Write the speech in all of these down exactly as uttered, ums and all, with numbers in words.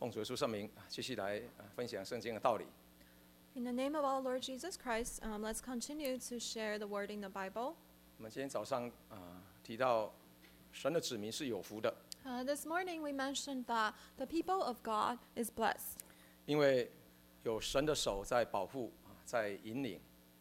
奉主耶稣圣名，继续来分享圣经的道理。 In the name of our Lord Jesus Christ, um, let's continue to share the word in the Bible. 我们今天早上啊、提到，神的子民是有福的， Uh, this morning we mentioned that the people of God is blessed 因为有神的手在保护、啊在引领。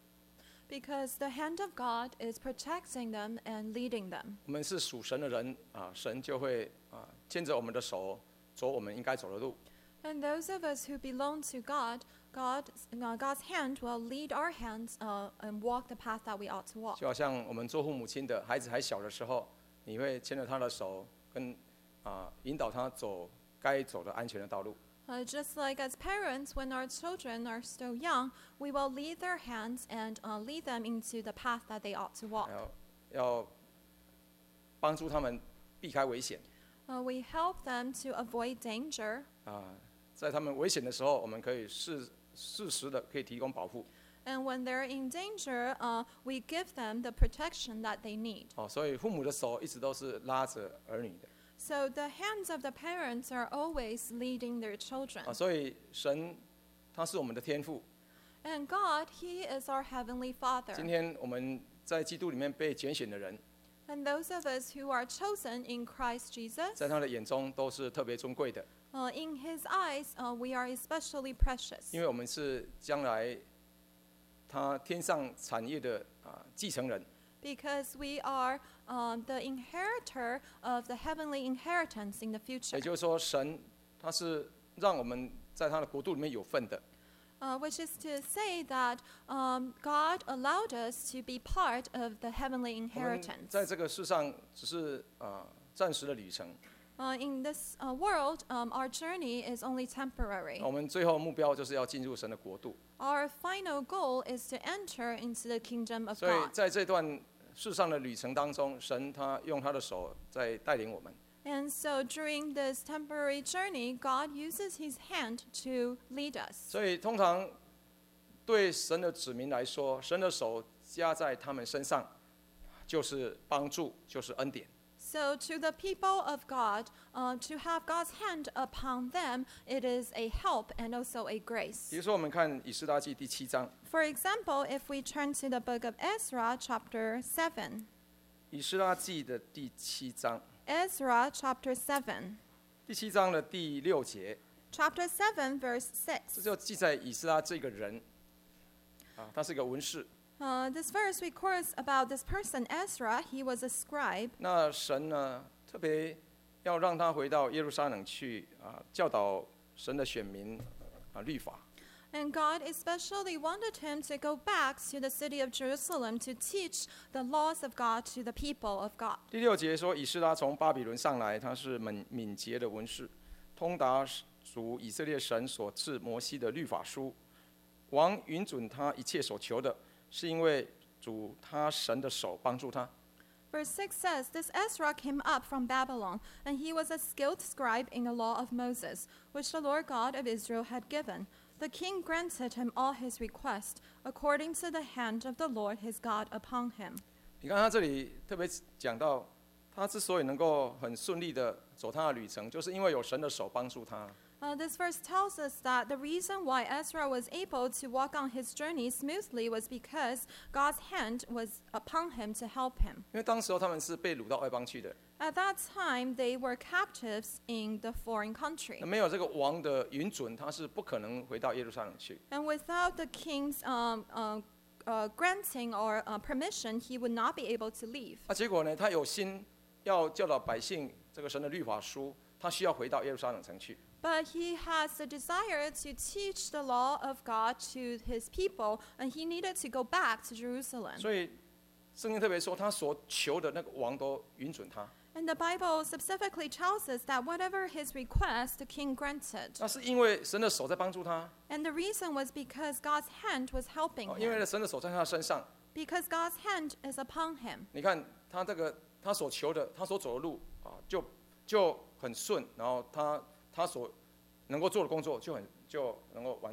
because the hand of God is protecting them and leading them. 我们是属神的人啊，神就会啊牵着我们的手，走我们应该走的路。 And those of us who belong to God, God uh, God's hand will lead our hands uh, and walk the path that we ought to walk. 就好像我们做父母亲的，孩子还小的时候，你会牵着他的手，跟啊引导他走该走的安全的道路。 Uh, just like as parents, when our children are still young, we will lead their hands and uh, lead them into the path that they ought to walk. 要要帮助他们避开危险 Uh, we help them to avoid danger, 啊，在他们危险的时候，我们可以适适时的可以提供保护 and when they're in danger, uh, we give them the protection that they need. 哦，所以父母的手一直都是拉着儿女的 So the hands of the parents are always leading their children. 啊，所以神他是我们的天父。 And God, He is our Heavenly 今 Father. 天我们在基督里面被拣选的人， And those of us who are chosen in Christ Jesus, 在他的眼中都是特别尊贵的， uh, in His eyes, uh, we are especially precious. 因为我们是将来他天上产业的啊继承人。 Because we are um, the inheritor of the heavenly inheritance in the future. 也就是说，神他是让我们在他的国度里面有份的。 Uh, which is to say that um, God allowed us to be part of the heavenly 我们 inheritance. 在这个世上只是啊暂时的旅程， Uh, in this uh, world, um, our journey is only temporary. 我们最后目标就是要进入神的国度。 Our final goal is to enter into the kingdom of 所以 God. 在这段世上的旅程当中，神他用他的手在带领我们。 And so during this temporary journey, God uses His hand to lead us. 所以通常对神的子民来说，神的手加在他们身上，就是帮助，就是恩典。 So to the people of God, uh, to have God's hand upon them, it is a help and also a 比 grace. 如说，我们看以斯拉记第七章， For example, if we turn to the book of Ezra, chapter seven. 以斯拉记的第七章， Ezra, chapter seven. 第七章的第六节， Chapter seven, verse 这 six. 就记载以斯拉这个人，啊，他是一个文士。 Uh, this verse records about this person, Ezra. He was a scribe. 那神呢，特别要让他回到耶路撒冷去啊，教导神的选民啊律法。 And God especially wanted him to go back to the city of Jerusalem to teach the laws of God to the people of God. 第六节说，以斯拉从巴比伦上来，他是敏敏捷的文士，通达属以色列神所赐摩西的律法书。王允准他一切所求的，是因为主他神的手帮助他。 Verse six says, This Ezra came up from Babylon, and he was a skilled scribe in the law of Moses, which the Lord God of Israel had given. The king granted him all his requests, according to the hand of the Lord his God upon him. 你看他这里特别讲到，他之所以能够很顺利的走他的旅程，就是因为有神的手帮助他。 Uh, this verse tells us that the reason why Ezra was able to walk on his journey smoothly was because God's hand was upon him to help him. 因为当时候他们是被掳到外邦去的， At that time, they were captives in the foreign country. 那没有这个王的允准，他是不可能回到耶路撒冷去。 And without the king's um, uh, uh, granting or uh, permission, he would not be able to leave. 那结果呢？他有心要教导百姓这个神的律法书，他需要回到耶路撒冷城去。 But he has the desire to teach the law of God to his people, and he needed to go back to Jerusalem. 所以圣经特别说，他所求的那个王都允准他。 And the Bible specifically tells us that whatever his request, the king granted. 那是因为神的手在帮助他， And the reason was because God's hand was helping 哦因为 him. 神的手在他身上。 Because God's hand is upon him. 你看他这个他所求的，他所走的路啊，就就很顺，然后他他所能够做的工作就很就能够完成。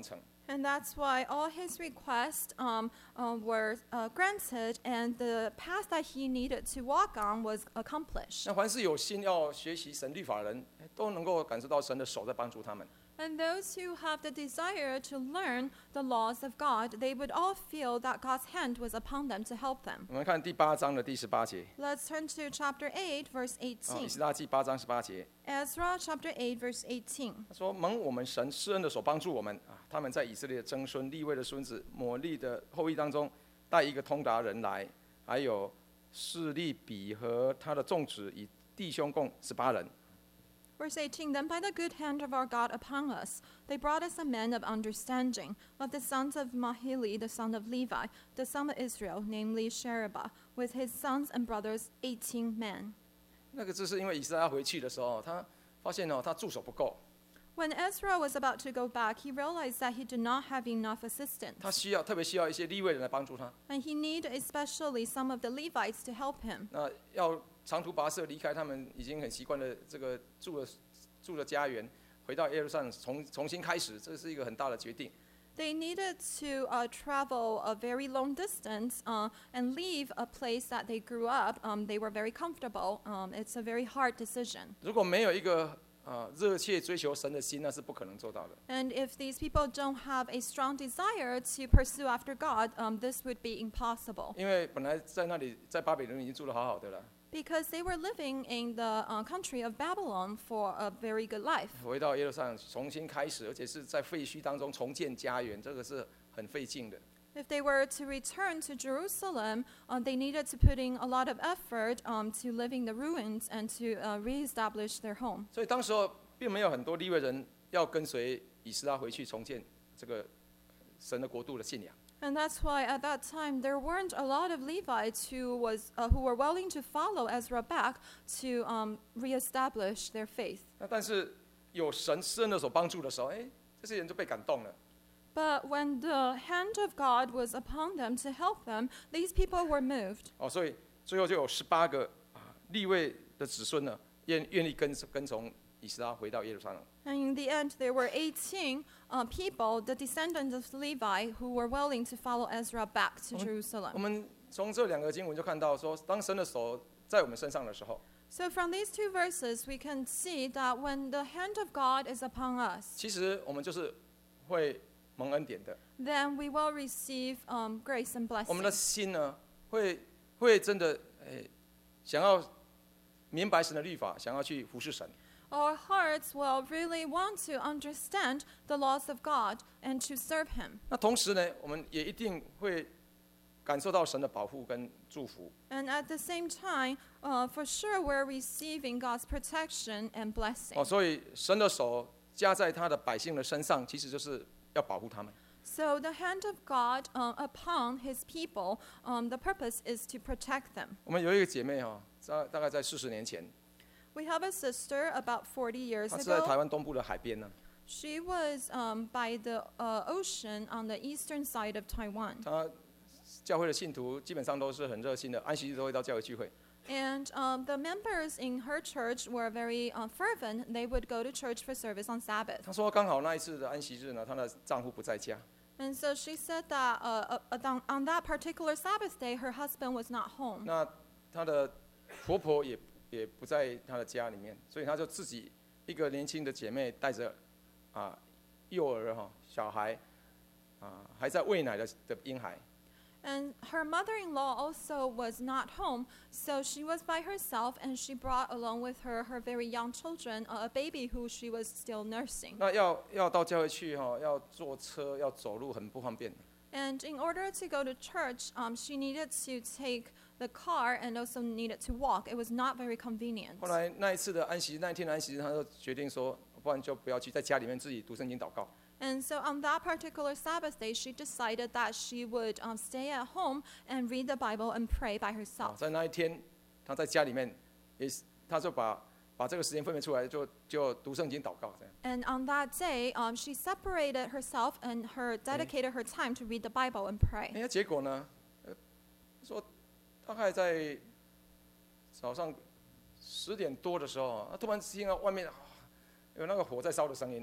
And that's why all his requests um, uh, were uh, granted, and the path that he needed to walk on was accomplished. 那凡是有心要学习神律法的人，都能够感受到神的手在帮助他们。 And those who have the desire to learn the laws of God, they would all feel that God's hand was upon them to help them. 我们看第八章的第十八节， Let's turn to chapter eight, verse 啊，以 eighteen. 斯拉记八章十八节， Ezra chapter eight, verse eighteen. 他说：“蒙我们神施恩的手帮助我们啊，他们在以色列的曾孙利未的孙子摩利的后裔当中，带一个通达人来，还有示利比和他的众子，以弟兄共十八人。” Verse eighteen, Then by the good hand of our God upon us, they brought us a man of understanding, of the sons of Mahili, the son of Levi, the son of Israel, namely Sherebiah, with his sons and brothers, eighteen men. 那个就是因为以斯拉回去的时候，他发现哦，他助手不够， When Ezra was about to go back, he realized that he did not have enough assistance, 他需要特别需要一些利未人来帮助他。 and he needed especially some of the Levites to help him. 那要长途跋涉离开他们已经很习惯的这个住的住的家园，回到耶路撒冷重重新开始，这是一个很大的决定。 They needed to uh, travel a very long distance uh, and leave a place that they grew up. Um, they were very comfortable. Um, it's a very hard decision. 如果没有一个啊热切追求神的心，那是不可能做到的。 And if these people don't have a strong desire to pursue after God, um, this would be impossible. 因为本来在那里在巴比伦已经住得好好的了， Because they were living in the uh, country of Babylon for a very good life. 回到耶路撒冷重新开始，而且是在废墟当中重建家园，这个是很费劲的。 If they were to return to Jerusalem, uh, they needed to put in a lot of effort um, to living the ruins and to uh, reestablish their home. 所以当时候并没有很多利未人要跟随以斯拉回去重建这个神的国度的信仰。 And that's why at that time there weren't a lot of Levites who was uh, who were willing to follow Ezra back to um, reestablish their faith. 那但是有神施恩的手帮助的时候，哎，这些人就被感动了。 But when the hand of God was upon them to help them, these people were moved. 哦，所以最后就有十八个啊利未的子孙呢，愿愿意跟跟从以斯拉回到耶路撒冷。 And in the end, there were eighteen uh, people, the descendants of Levi, who were willing to follow Ezra back to 我 Jerusalem. 们从这两个经文就看到说，当神的手在我们身上的时候， So from these two verses, we can see that when the hand of God is upon us, 其实我们就是会蒙恩典的。 then we will receive um, grace and 我们的 blessing. 心呢，会会真的诶，想要明白神的律法，想要去服侍神。 Our hearts will really want to understand the laws of God and to serve Him. 那同时呢，我们也一定会感受到神的保护跟祝福。 And at the same time, uh, for sure, we're receiving God's protection and blessing. 哦，所以神的手加在他的百姓的身上，其实就是要保护他们。 So the hand of God uh, upon His people, um, the purpose is to protect them. 我们有一个姐妹哈，大大概在四十年前， We have a sister about forty years 她是在台 ago. 湾东部的海边呢， She was um, by the uh, ocean on the eastern side of Taiwan. 她教会的信徒基本上都是很热心的，安息日都会到教会聚会。 And um, the members in her church were very uh, fervent. They would go to church for service on Sabbath. 她说刚好那一次的安息日呢，她的丈夫不在家， And so she said that uh, uh, on- on that particular Sabbath day, her husband was not home. 那她的婆婆也也不在她的家里面，所以她就自己一个年轻的姐妹带着啊幼儿哈小孩啊还在喂奶的的婴孩， And her mother-in-law also was not home, so she was by herself, and she brought along with her her very young children, uh, a baby who she was still nursing. 那要要到教会去哈，要坐车要走路很不方便。 And in order to go to church, um, she needed to take the car and also needed to walk. It was not very convenient. 后来那一次的安息日，那一天的安息日，她就决定说，不然就不要去，在家里面自己读圣经祷告。 And so on that particular Sabbath day, she decided that she would um, stay at home and read the Bible and pray by 啊， herself. 在那一天，她在家里面，也是，她就把把这个时间分别出来，就就读圣经祷告这样。 And on that day, um, she separated herself and her dedicated her time to read the Bible and pray. 哎呀，结果呢，呃，说大概在早上十点多的时候啊，突然听到外面、啊、有那个火在烧的声音呢、啊。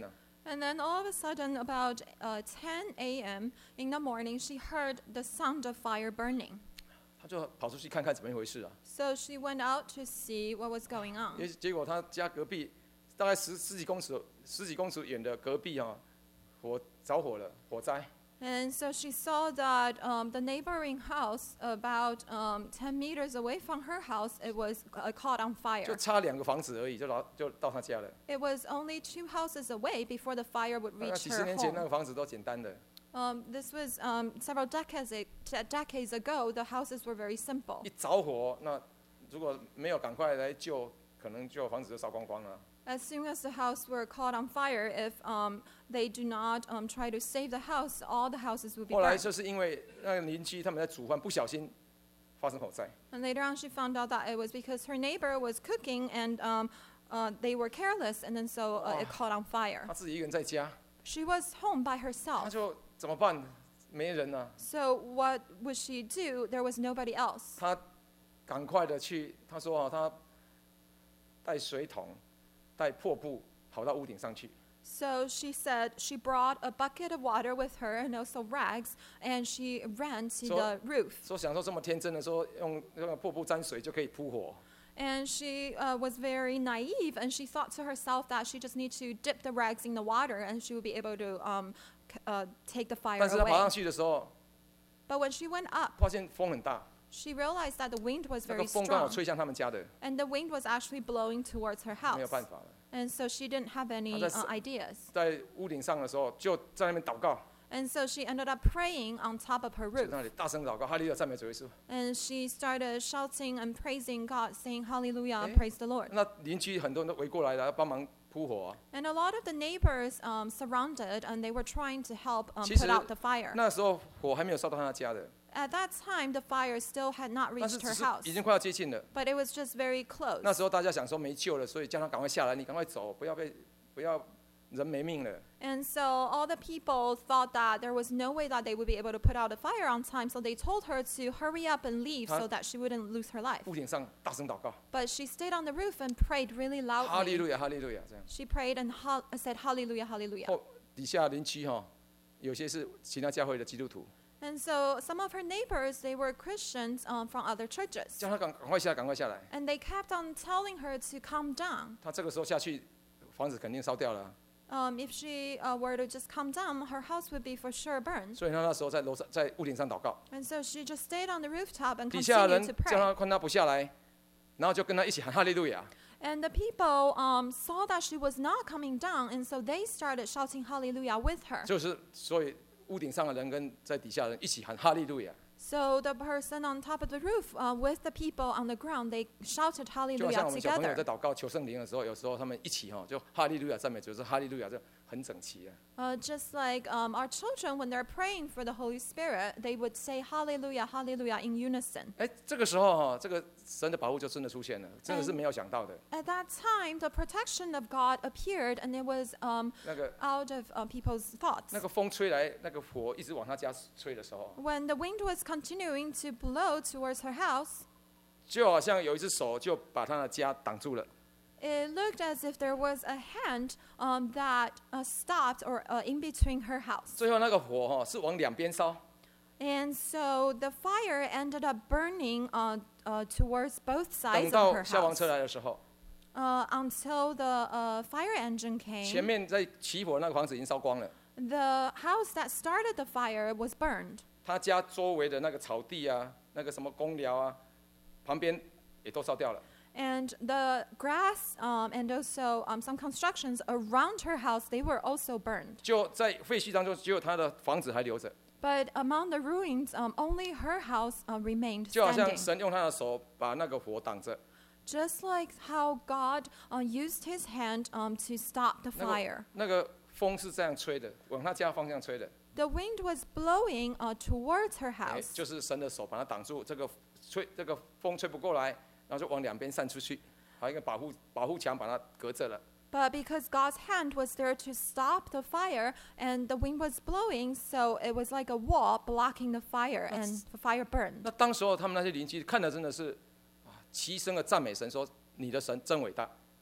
And then all of a sudden, about uh, ten a.m. in the morning, she heard the sound of fire burning. 她就跑出去看看怎么一回事啊。 So she went out to see what was going on. 结结果她家隔壁大概十十几公尺十几公尺远的隔壁啊，火着火了，火灾。 And so she saw that um, the neighboring house, about um, ten meters away from her house, it was uh, caught on 就 fire. 差两个房子而已，就到就到她家了。 It was only two houses away before the fire would 那 reach 几十 her 年前那 home. 个房子都简单的， Um, this was um, several decades, a- de- decades ago. The houses were very simple. 一着火，那如果没有赶快来救，可能就房子就烧光光了。 As soon as the house were caught on fire, if um, they do not um, try to save the house, all the houses would be 后来 burned. 就是因为那个邻居他们在煮饭，不小心发生火灾， And later on, she found out that it was because her neighbor was cooking and um, uh, they were careless, and then so uh, it caught on fire. 她自己一个人在家， She was home by 她 herself. 就怎么办？没人啊， So what would she do? There was nobody else. 她赶快的去，她说啊，她带水桶、带破布跑到屋顶上去， So she said she brought a bucket of water with her and also rags, and she ran to So- the roof. 说想说这么天真的说用那个破布沾水就可以扑火， And she uh, was very naive, and she thought to herself that she just need to dip the rags in the water, and she would be able to um, c- uh, take the fire 但是她爬上 away. 去的时候， But when she went up, 发现风很大， she realized that the wind was 那个 very 风刚好 strong, 吹向他们家的， and the wind was actually blowing towards her 没有 house. 办法了。 And so she didn't have any 她在 uh, ideas. 在屋顶上的时候，就在那边祷告， And so she ended up praying on top of her 就在 roof. 那里大声祷告，哈利路亚赞美主耶稣。 And she started shouting and praising God, saying, Hallelujah, Eh? praise the Lord. 那邻居很多人都围过来了，要帮忙扑火啊。 And a lot of the neighbors um, surrounded, and they were trying to help um, 其实 put out the fire. 那时候火还没有烧到他家的， At that time, the fire still had not 但是 reached 只 her 是 house, 已经快要接近了。 but it was just very close. 那时候大家想说没救了，所以叫他赶快下来，你赶快走，不要被不要人没命了。 And so all the people thought that there was no way that they would be able to put out a fire on time, so they told her to hurry up and leave so that she wouldn't lose her life. 屋顶上大声祷告， But she stayed on the roof and prayed really 哈利 loudly. 路亚，哈利路亚这样。 She prayed and ha- said, Hallelujah, Hallelujah. 后底下邻居哈，有些是其他教会的基督徒， And so some of her neighbors, they were Christians um, from other churches. 叫他赶赶快下来，赶快下来。 And they kept on telling her to calm down. 他这个时候下去，房子肯定烧掉了啊。 Um, if she uh, were to just calm down, her house would be for sure burned. 所以他那时候在楼上，在屋顶上祷告， And so she just stayed on the rooftop and 底下的 continued 人 to 叫 pray. 他看他不下来，然后就跟他一起喊哈利路亚。 And the people um, saw that she was not coming down, and so they started shouting hallelujah with her. 就是所以屋顶上的人跟在底下的人一起喊哈利路亚， So the person on top of the roof uh, with the people on the ground, they shouted 就好 hallelujah 像我们小朋友在 together. 祷告求圣灵的时候，有时候他们一起哈就哈利路亚赞美主，是哈利路亚就很整齐啊。 Uh, just like um, our children, when they're praying for the Holy Spirit, they would say hallelujah, hallelujah in unison. 哎，这个时候哈，这个神的保护就真的出现了，真的是没有想到的。 At that time, the protection of God appeared, and it was um, 那个 out of uh, people's thoughts. 那个风吹来，那个火一直往他家吹的时候， When the wind was continuing to blow towards her house, 就好像有一只手就把他的家挡住了。 it looked as if there was a hand um, that uh, stopped or uh, in between her house. 最后那个火哈是往两边烧， And so the fire ended up burning uh, uh, towards both 等 sides 到 of her 消防 house 车来的时候， uh, until the uh, fire engine 前 came. 面在起火那个房子已经烧光了， The house that started the fire was burned. 他家周围的那个草地啊，那个什么公寮啊，旁边也都烧掉了。 And the grass um, and also um, some constructions around her house, they were also burned. 就在废墟当中，只有他的房子还留着， But among the ruins, um, only her house uh, remained 就好像 standing. 神用他的手把那个火挡着。 Just like how God uh, used his hand um, to stop the 那个 fire. 那个风是这样吹的，往他家方向吹的， The wind was blowing uh, towards her 哎 house. 就是神的手把它挡住，这个吹这个风吹不过来，然后就往两边散出去，还有一个保护保护墙把它隔着了。 But because God's hand was there to stop the fire, and the wind was blowing, so it was like a wall blocking the fire, and the fire burned. 那当时候他们那些邻居看的真的是啊，齐声的赞美神，说你的神真伟大。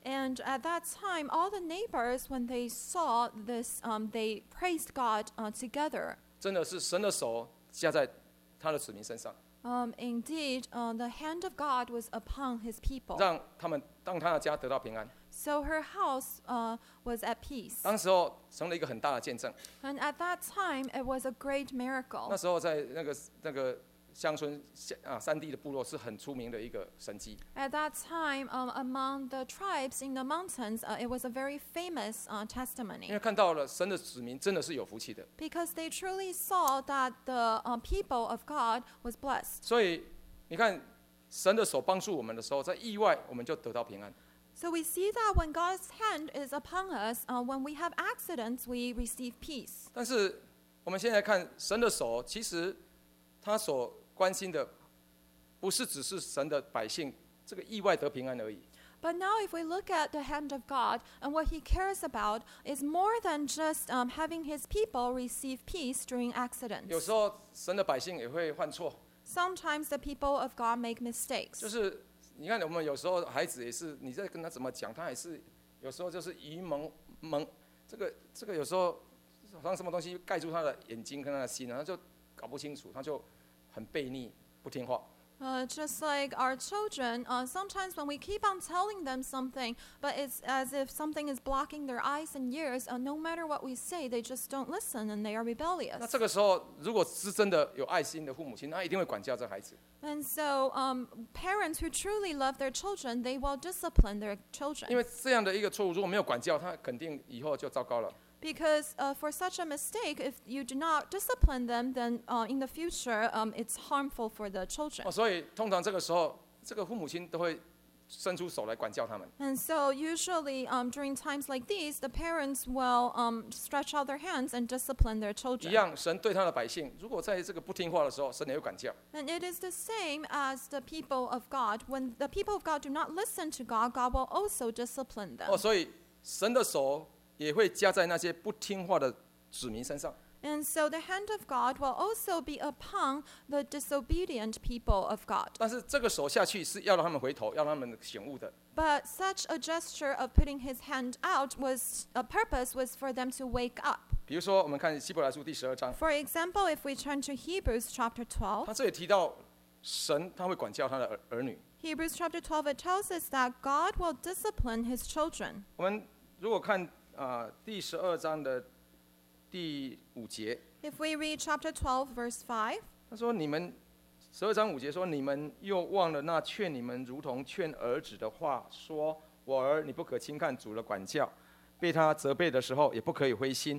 And at that time, all the neighbors, when they saw this, um, they praised God uh, together. 真的是神的手加在他的子民身上， Um, indeed, uh, the hand of God was upon his people. 让他们让他的家得到平安。 So her house uh, was at peace. 当时候成了一个很大的见证。 And at that time, it was a great 那 miracle. 时候在那个那个乡村啊山地的部落是很出名的一个神迹。 At that time, um, among the tribes in the mountains, uh, it was a very famous uh, 因 testimony 为看到了神的子民真的是有福气的， because they truly saw that the uh, people of God was blessed. 所以你看神的手帮助我们的时候，在意外我们就得到平安。 So we see that when God's hand is upon us, uh, when we have accidents, we receive peace. 但是我们现在看神的手，其实他所关心的不是只是神的百姓这个意外得平安而已。 But now if we look at the hand of God, and what he cares about is more than just um, having his people receive peace during 有 accidents. 时候神的百姓也会犯错， Sometimes the people of God make mistakes. 就是你看我们有时候孩子也是，你在跟他怎么讲，他也是有时候就是愚蒙蒙，这个这个有时候好像什么东西盖住他的眼睛跟他的心，然后就搞不清楚，他就很悖逆不听话。 Uh, just like our children, uh, sometimes when we keep on telling them something, but it's as if something is blocking their eyes and ears, uh, no matter what we say, they just don't listen and they are 那 rebellious. 这个时候，如果是真的有爱心的父母亲，他一定会管教这孩子， And so um, parents who truly love their children, they will discipline their 因 children. 为这样的一个错误，如果没有管教，他肯定以后就糟糕了。 Because uh, for such a mistake, if you do not discipline them, then uh, in the future, um, it's harmful for the children. 哦，所以通常这个时候，这个父母亲都会伸出手来管教他们。 And so usually um, during times like these, the parents will um, stretch out their hands and discipline their 一 children. 样，神对他的百姓，如果在这个不听话的时候，神也会管教。 And it is the same as the people of God. When the people of God do not listen to God, God will also discipline them. 哦，所以神的手也会加在那些不听话的子民身上。 And so the hand of God will also be upon the disobedient people of God. 但是这个手下去是要让他们回头，要让他们醒悟的。 But such a gesture of putting his hand out was a purpose was for them to wake up. 比如说，我们看希伯来书第十二章， For example, if we turn to Hebrews chapter twelve, 他这里提到神他会管教他的儿儿女。 Hebrews chapter twelve, it tells us that God will discipline his children. 我们如果看啊、呃第十二章的第五节， If we read chapter twelve, verse five, 他说：“你们十二章五节说，你们又忘了那劝你们如同劝儿子的话，说我儿，你不可轻看主的管教，被他责备的时候，也不可以灰心。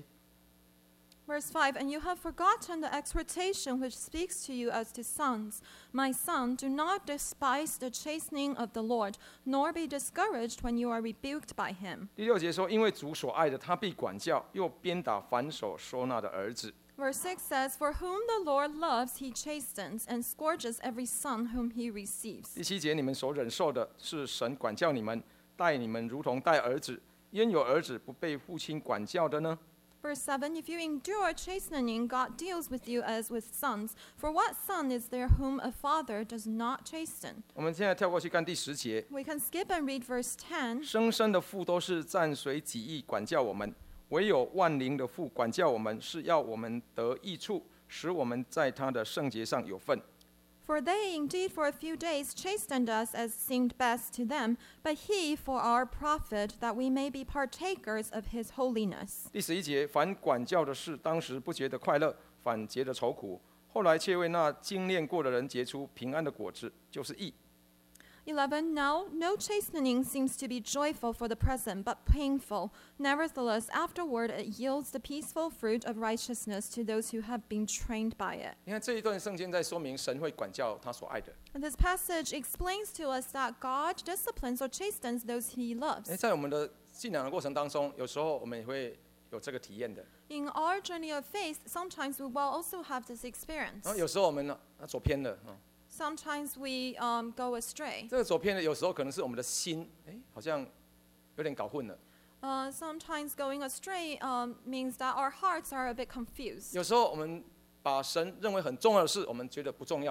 verse five, and you have forgotten the exhortation which speaks to you as to sons. My son, do not despise the chastening of the Lord, nor be discouraged when you are rebuked by him. 第六节说：“因为主所爱的，他必管教，又鞭打反手收纳的儿子。” Verse six says, For whom the Lord loves, he chastens, and scourges every son whom he receives. 第七节，你们所忍受的是神管教你们，待你们如同待儿子。焉有儿子不被父亲管教的呢？ Verse seven, If you endure chastening, God deals with you as with sons. For what son is there whom a father does not chasten? 我们现在跳过去看第十节， We can skip and read verse ten. 生生的父都是暂随己意管教我们，唯有万灵的父管教我们，是要我们得益处，使我们在他的圣洁上有份。 For they indeed for a few days chastened us as seemed best to them, but he for our profit, that we may be partakers of his holiness. 第十一节，凡管教的事，当时不觉得快乐，反觉得愁苦；后来却为那精炼过的人结出平安的果子，就是义。 eleven. Now, no chastening seems to be joyful for the present, but painful. Nevertheless, afterward it yields the peaceful fruit of righteousness to those who have been trained by it. 你看这一段圣经在说明神会管教他所爱的。 And this passage explains to us that God disciplines or chastens those he loves. 在我们的信仰的过程当中，有时候我们也会有这个体验的。 In our journey of faith, sometimes we will also have this experience. 然后有时候我们呢啊走偏了啊， Sometimes we um, go astray. 这个走偏了，有时候可能是我们的心，哎，好像有点搞混了。 Uh, sometimes going astray um, means that our hearts are a bit confused. 有时候我们把神认为很重要的事，我们觉得不重要了。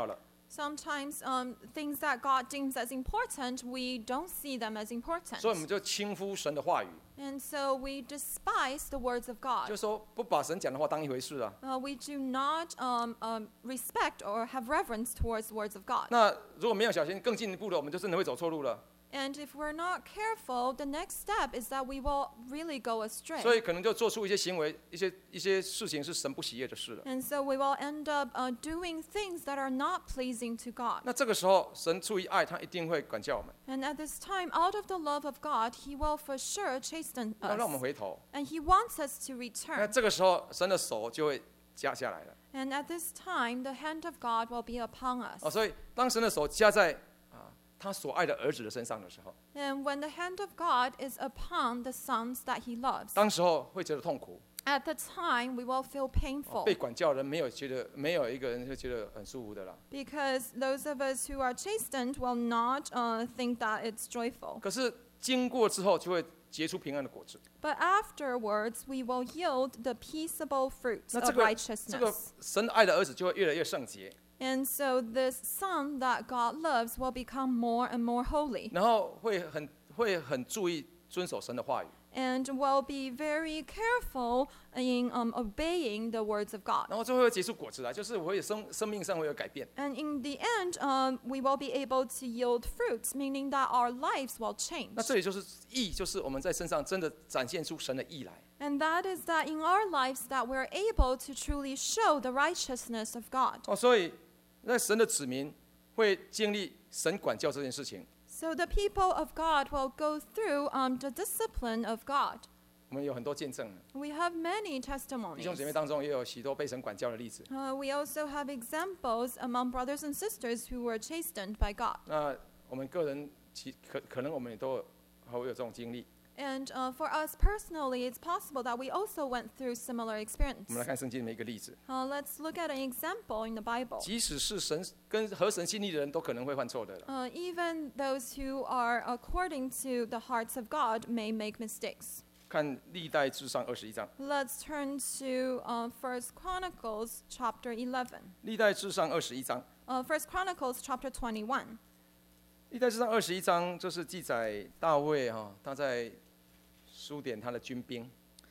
Sometimes um, things that God deems as important, we don't see them as important. 所以我们就轻忽神的话语， And so we despise the words of 就 God. 是说不把神讲的话当一回事啊。 Uh, we do not um, um, respect or have reverence towards the words of God. 那如果没有小心，更进一步的，我们就真的会走错路了。 And if we're not careful, the next step is that we will really go astray. 所以可能就做出一些行为、一些一些事情是神不喜悦的事了。 And so we will end up uh, doing things that are not pleasing to God. 那这个时候，神出于爱，他一定会管教我们， And at this time, out of the love of God, He will for sure chasten 要让我们 us. 回头。 And He wants us to 那 return. 这个时候，神的手就会加下来了。 And at this time, the hand of God will be upon us. 哦，所以当神的手加在啊他所爱的儿子的身上的时候， And when the hand of God is upon the sons that He loves, 当时候会觉得痛苦。 at the time we will feel 哦 painful. 被管教的人没有觉得，没有一个人会觉得很舒服的啦。 Because those of us who are chastened will not uh, think that it's joyful. 可是经过之后，就会结出平安的果子。 But afterwards, we will yield the peaceable fruits 那 of 这个这个 righteousness. 神爱的儿子就会越来越圣洁， And so this son that God loves will become more and more holy 然后会很会很注意遵守神的话语， and will be very careful in um, obeying the words of God. 然后最后会结出果子来，就是我会生生命上会有改变。 And in the end, um, we will be able to yield fruits, meaning that our lives will change. 那这里就是义，就是我们在身上真的展现出神的义来。 And that is that in our lives that we're able to truly show the righteousness of God. 哦，所以在神的子民会经历神管教这件事情。 So the people of God will go through um, the discipline of God. 我们有很多见证， We have many 弟 testimonies. 兄姐妹当中也有许多被神管教的例子。 Uh, we also have examples among brothers and sisters who were chastened by God. 那我们个人其可可能我们也都有会有这种经历。 And uh, for us personally, it's possible that we also went through similar 我 experience. 们来看圣经里面一个例子， Uh, let's look at an example in the Bible. 即使是神跟合神心意的人都可能会犯错的了。 Uh, even those who are according to the hearts of God may make mistakes. 看历代志上二十一章， Let's turn to uh, First Chronicles chapter eleven. 历代志上二十一章， Uh, First Chronicles chapter twenty-one. 历代志上二十一章就是记载大卫哈、他在数点他的军兵。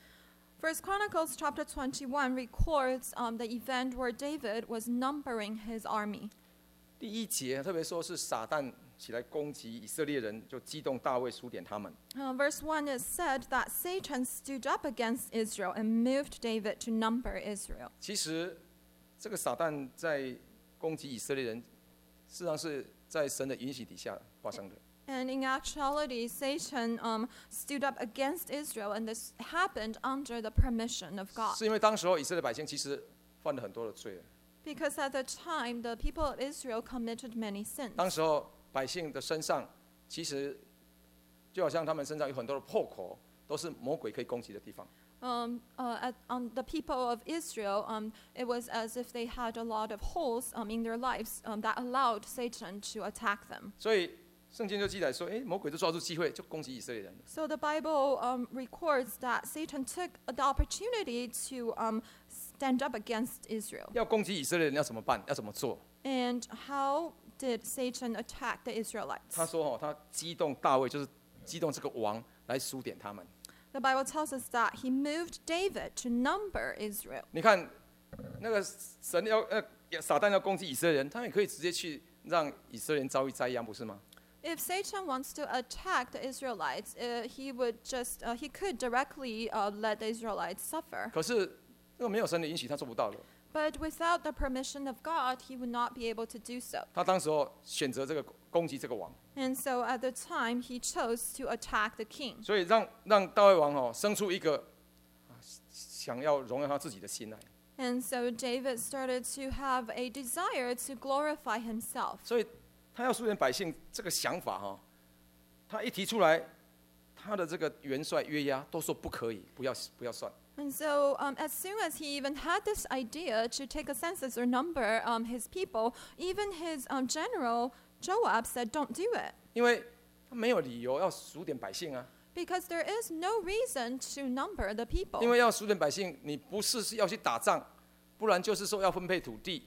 First Chronicles chapter twenty-one records um, the event where David was numbering his army. 第一节特别说是撒旦起来攻击以色列人，就激动大卫数点他们。 Uh, verse one is said that Satan stood up against Israel and moved David to number Israel. 其实这个撒旦在攻击以色列人，事实上是在神的允许底下发生的。 And in actuality, Satan um, stood up against Israel, and this happened under the permission of God. 是因为当时候以色列百姓其实犯了很多的罪。 Because at the time, the people of Israel committed many sins. 当时候百姓的身上，其实就好像他们身上有很多的破口，都是魔鬼可以攻击的地方。 Um, uh, at, on the people of Israel, um, it was as if they had a lot of holes um, in their lives um, that allowed Satan to attack them. 所以圣经就记载说，诶，魔鬼就抓住机会就攻击以色列人。 So the Bible um, records that Satan took the opportunity to um, stand up against Israel. 要攻击以色列人要怎么办？要怎么做？ And how did Satan attack the Israelites? 他说哦，他激动大卫，就是激动这个王来数点他们。 The Bible tells us that he moved David to number Israel. 你看，那个神要呃撒旦要攻击以色列人，他也可以直接去让以色列人遭遇灾殃，不是吗？ If Satan wants to attack the Israelites, uh, he would just uh, he could directly uh, let the Israelites suffer. 可是那个没有神的允许，他做不到的。 But without the permission of God, he would not be able to do so. 他当时候选择这个攻击这个王， And so at the time, he chose to attack the king. 所以让让大卫王哦生出一个啊想要荣耀他自己的心来。 And so David started to have a desire to glorify himself. 所以他要数点百姓这个想法哈、他一提出来，他的这个元帅约押都说不可以，不要不要算。 And so, um, as soon as he even had this idea to take a census or number um, his people, even his um, general Joab said, "Don't do it," 因为他没有理由要数点百姓啊， because there is no reason to number the 因 people. 为要数点百姓，你不是是要去打仗，不然就是说要分配土地，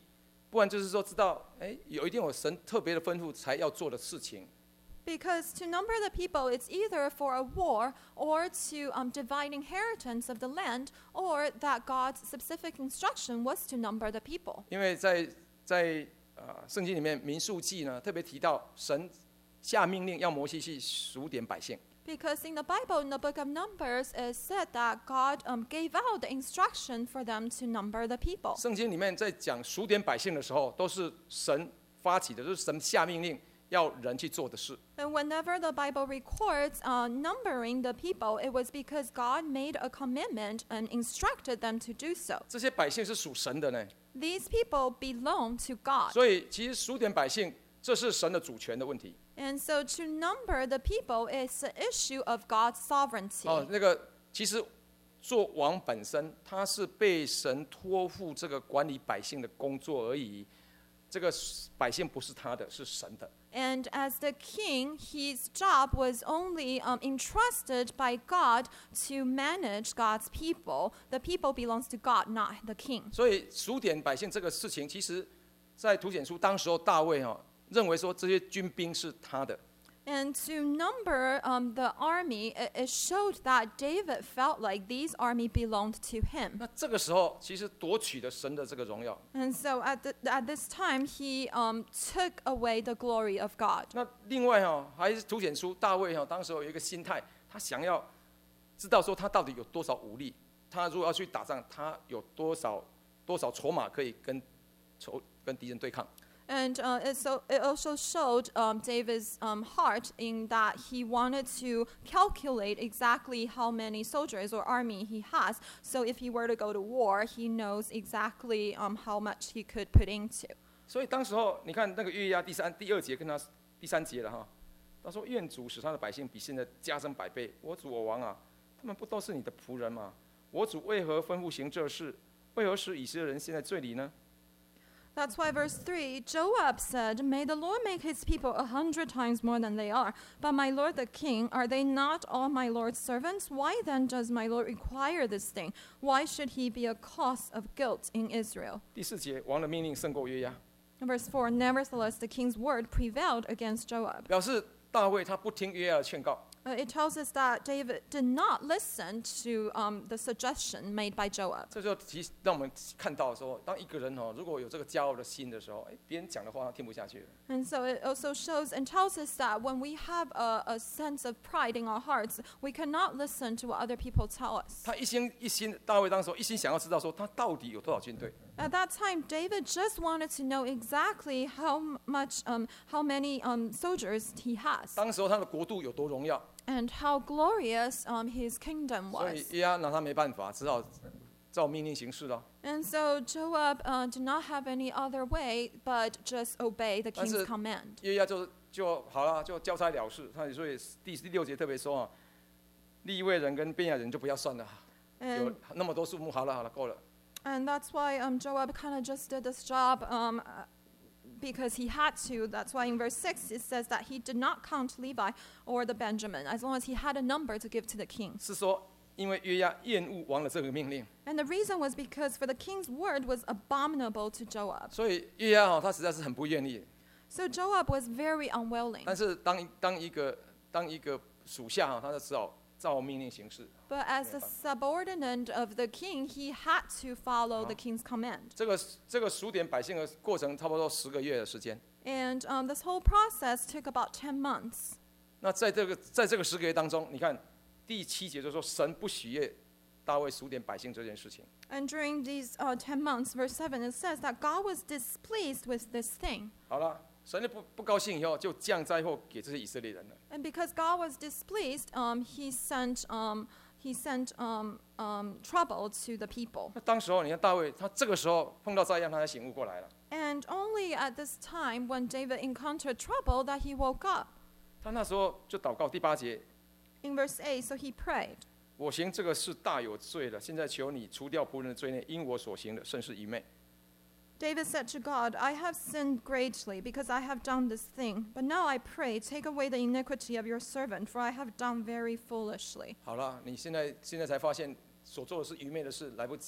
不然就是说知道，哎，有一定有神特别的吩咐才要做的事情。 Because to number the people, it's either for a war or to um, divide inheritance of the land, or that God's specific instruction was to number the people. 因为在在呃圣经里面民数记呢，特别提到神下命令要摩西去数点百姓。 Because in the Bible, in the book of Numbers, it said that God um, gave out the instruction for them to number the people. 圣经里面在讲数点百姓的时候，都是神发起的，就是神下命令要人去做的事。 And whenever the Bible records uh, numbering the people, it was because God made a commitment and instructed them to do so. 这些百姓是属神的呢， These people belong to God. 所以其实数点百姓，这是神的主权的问题。 And so to number the people is an issue of God's sovereignty. 哦，那个其实做王本身，他是被神托付这个管理百姓的工作而已。这个百姓不是他的，是神的。 And as the king, his job was only um, entrusted by God to manage God's people. The people belongs to God, not the king. 所以数点百姓这个事情，其实，在凸显出当时候大卫哈、哦、认为说这些军兵是他的。 And to number um, the army, it, it showed that David felt like these army belonged to him. 那这个时候，其实夺取了神的这个荣耀。 And so at, the, at this time, he um, took away the glory of God. 那另外哈、哦，还是凸显出大卫哈、哦，当时候有一个心态，他想要知道说他到底有多少武力，他如果要去打仗，他有多少多少筹码可以跟仇跟敌人对抗。 And uh, it, so, it also showed um, David's um, heart in that he wanted to calculate exactly how many soldiers or army he has. So if he were to go to war, he knows exactly um, how much he could put into. 所以当时候你看那个约押第三第二节跟他第三节了哈，他说愿主使他的百姓比现在加增百倍。我主我王啊，他们不都是你的仆人吗？我主为何吩咐行这事？为何使以色列人陷在罪里呢？ That's why verse three, Joab said, May the Lord make his people a hundred times more than they are. But my lord the king, are they not all my lord's servants? Why then does my lord require this thing? Why should he be a cause of guilt in Israel? 第四节，王的命令胜过约押， Verse four, Nevertheless, the king's word prevailed against Joab. 表示大卫他不听约押的劝告。 Uh, it tells us that David did not listen to um, the suggestion made by Joab. 这就提让我们看到说，当一个人哦，如果有这个骄傲的心的时候，哎，别人讲的话他听不下去了。 And so it also shows and tells us that when we have a, a sense of pride in our hearts, we cannot listen to what other people tell us. 他一心一心，大卫当时候一心想要知道说他到底有多少军队。 At that time, David just wanted to know exactly how much, um, how many um, soldiers he has, 当时候他的国度有多荣耀， and how glorious um, his kingdom 所以 was. 约押拿他没办法，只好照命令行事了。 And so Joab uh, did not have any other way but just obey the 但 king's 是 command. 约押就就好了，就交差了事。他所以第第六节特别说啊，利未人跟便雅人就不要算了，有 And 那么多数目，好了好了，够了。 And that's why um, Joab kind of just did this job um, uh, because he had to. That's why in verse six it says that he did not count Levi or the Benjamin, as long as he had a number to give to the king. 是说，因为约押厌恶王的这个命令， And the reason was because for the king's word was abominable to Joab. 所以约押哦，他实在是很不愿意。 So Joab was very unwilling. 但是当当一个当一个属下啊，他就只好照命令行事。 But as the subordinate of the king, he had to follow the king's command. 这个这个数点百姓的过程差不多十个月的时间。 And um, this whole process took about ten months. 那在这个在这个十个月当中，你看第七节就说神不喜悦大卫数点百姓这件事情。 And during these uh, ten months, verse seven, it says that God was displeased with this thing. 好了，神就不不高兴以后，就降灾祸给这些以色列人了。 And because God was displeased, um, he sent, um, he sent um, um, trouble to the people. 那当时候你看大卫，他这个时候碰到灾殃，他才醒悟过来了。 And only at this time, when David encountered trouble, that he woke up. 他那时候就祷告第八节， In verse eight, so he prayed. 我行这个事大有罪了，现在求你除掉仆人的罪孽，因我所行的甚是愚昧。 David said to God, I have sinned greatly because I have done this thing. But now I pray, take away the iniquity of your servant, for I have done very foolishly. 好了，你现在现在才发现所做的是愚昧的事，来不及了。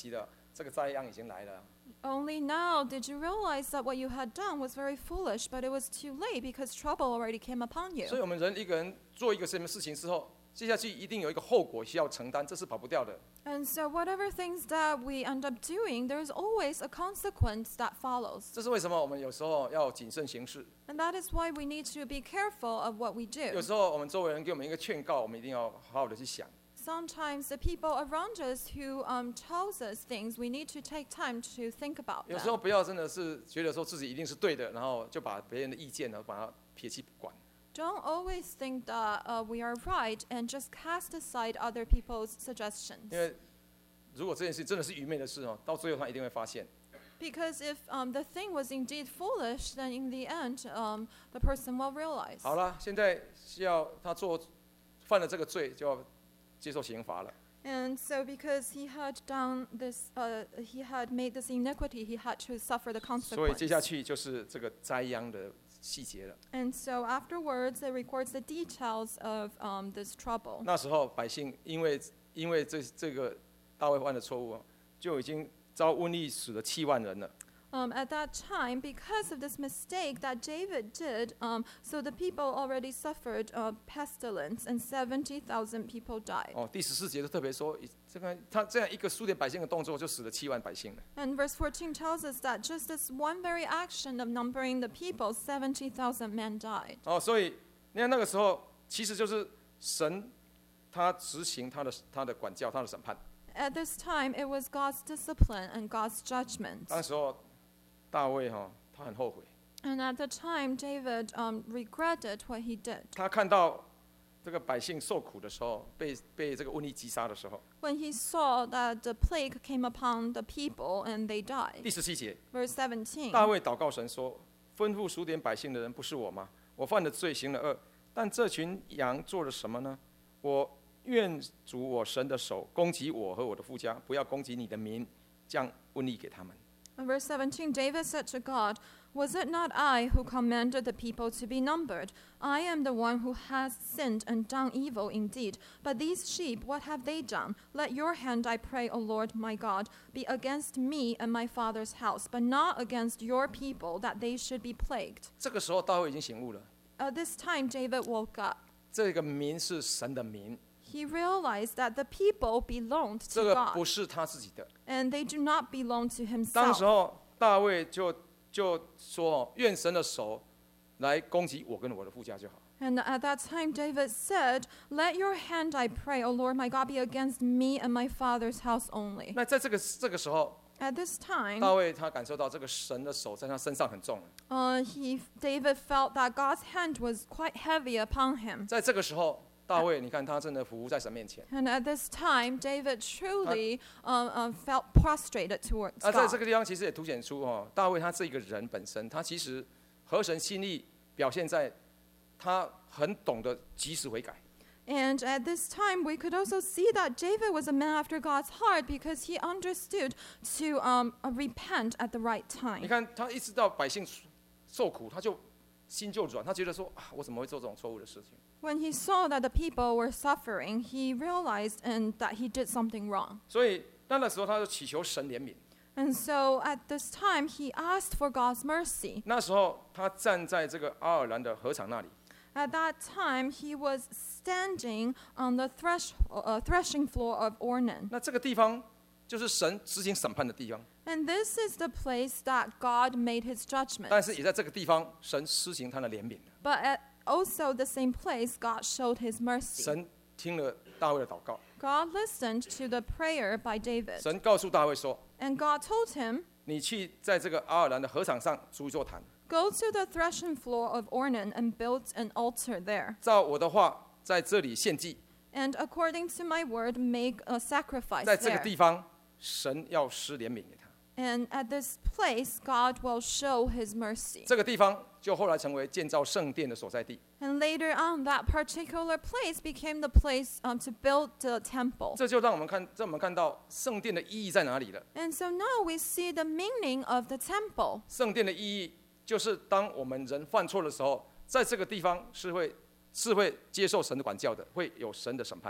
这个灾殃已经来了。 Only now did you realize that what you had done was very foolish, but it was too late because trouble already came upon 所以 you. 我们人一个人做一个什么事情之后，接下去一定有一个后果需要承担，这是跑不掉的。 And so whatever things that we end up doing, there's always a consequence that follows. 这是为什么我们有时候要谨慎行事。 And that is why we need to be careful of what we 有 do. 时候我们周围人给我们一个劝告，我们一定要好好的去想。 Sometimes the people around us who um, tells us things, we need to take time to think about 有时候 them. 不要真的是觉得说自己一定是对的，然后就把别人的意见呢把它撇弃不管。 Don't always think that uh, we are right and just cast aside other people's suggestions. 因为如果这件事真的是愚昧的事哦，到最后他一定会发现。 Because if um, the thing was indeed foolish, then in the end, um, the person will realize. 好了，现在需要他做犯了这个罪，就要接受刑罚了。 And so, because he had done this, uh, he had made this iniquity, he had to suffer the 所以接下 consequence. 去就是这个灾殃的细节了。 And so, afterwards, it records the details of um, this trouble. 那时候百姓因为因为这这个大卫犯的错误，就已经遭瘟疫死了七万人了。 Um, at that time, because of this mistake that David did, um, so the people already suffered uh, pestilence, and seventy thousand people died. 哦，第十四节就特别说，这个他这样一个数点百姓的动作，就死了七万百姓了。 And verse fourteen tells us that just this one very action of numbering the people, seventy thousand men died. 哦，所以你看那个时候，其实就是神他执行他的他的管教，他的审判。 At this time, it was God's discipline and God's judgment. 当时候大卫哈、哦，他很后悔， And at the time, David um, regretted what he did. 他看到这个百姓受苦的时候，被被这个瘟疫击杀的时候， When he saw that the plague came upon the people and they died. 第十七节， Verse seventeen. 大卫祷告神说：“吩咐数点百姓的人不是我吗？我犯了罪，行了恶，但这群羊做了什么呢？我愿主我神的手攻击我和我的父家，不要攻击你的民，降瘟疫给他们。” In verse seventeen, David said to God, "Was it not I who commanded the people to be numbered? I am the one who has sinned and done evil indeed. But these sheep, what have they done? Let your hand, I pray, O Lord my God, be against me and my father's house, but not against your people, that they should be plagued." 这个时候大卫已经醒悟了， At this time, David woke up. 这个民是神的民， He realized that the people belonged 这 to 个 God, 不是他自己的。 and they do not belong to 当时 himself. 候大卫就就说：“哦，愿神的手来攻击我跟我的父家就好。” And at that time, David said, "Let your hand, I pray, O Lord my God, be against me and my father's house only." 那在这个这个时候， At this time, 大卫他感受到这个神的手在他身上很重了。 uh, he, David felt that God's hand was quite heavy upon him. 在这个时候，大卫你看他真的俯伏在神面前。 And at this time, David truly um, um, felt prostrated towards 那在这 God. 个地方其实也凸显出哦，大卫他这个人本身，他其实合神心意表现在他很懂得及时悔改。 And at this time, we could also see that David was a man after God's heart because he understood to um, uh, repent at the right 你 time. 看他一直到百姓受苦，他就心就软，他觉得说啊，我怎么会做这种错误的事情？ When he saw that the people were suffering, he realized and that he did something wrong. 所以那个时候他就祈求神怜悯。 And so at this time, he asked for God's mercy. 那时候他站在这个阿尔兰的禾场那里， At that time, he was standing on the thresh, uh, threshing floor of Ornan. 那这个地方就是神执行审判的地方， And this is the place that God made his judgment. 但是也在这个地方，神施行他的怜悯。 But at also the same place, God showed his mercy. 神听了大卫的祷告， God listened to the prayer by David. 神告诉大卫说 And God told him,：“ 你去在这个阿尔兰的禾场上筑一座坛， Go to the threshing floor of Ornan and build an altar there. 照我的话在这里献祭。 And according to my word, make a sacrifice 在这个 there. 地方，神要施怜悯给他。 And at this place, God will show his mercy. 这个地方就后来成为建造圣殿的所在地。 And later on, that particular place became the place um, to build the temple. 这就让我们看，让我们看到圣殿的意义在哪里了。 And so now we see the meaning of the temple. 圣殿的意义就是当我们人犯错的时候，在这个地方是会是会接受神的管教的，会有神的审判。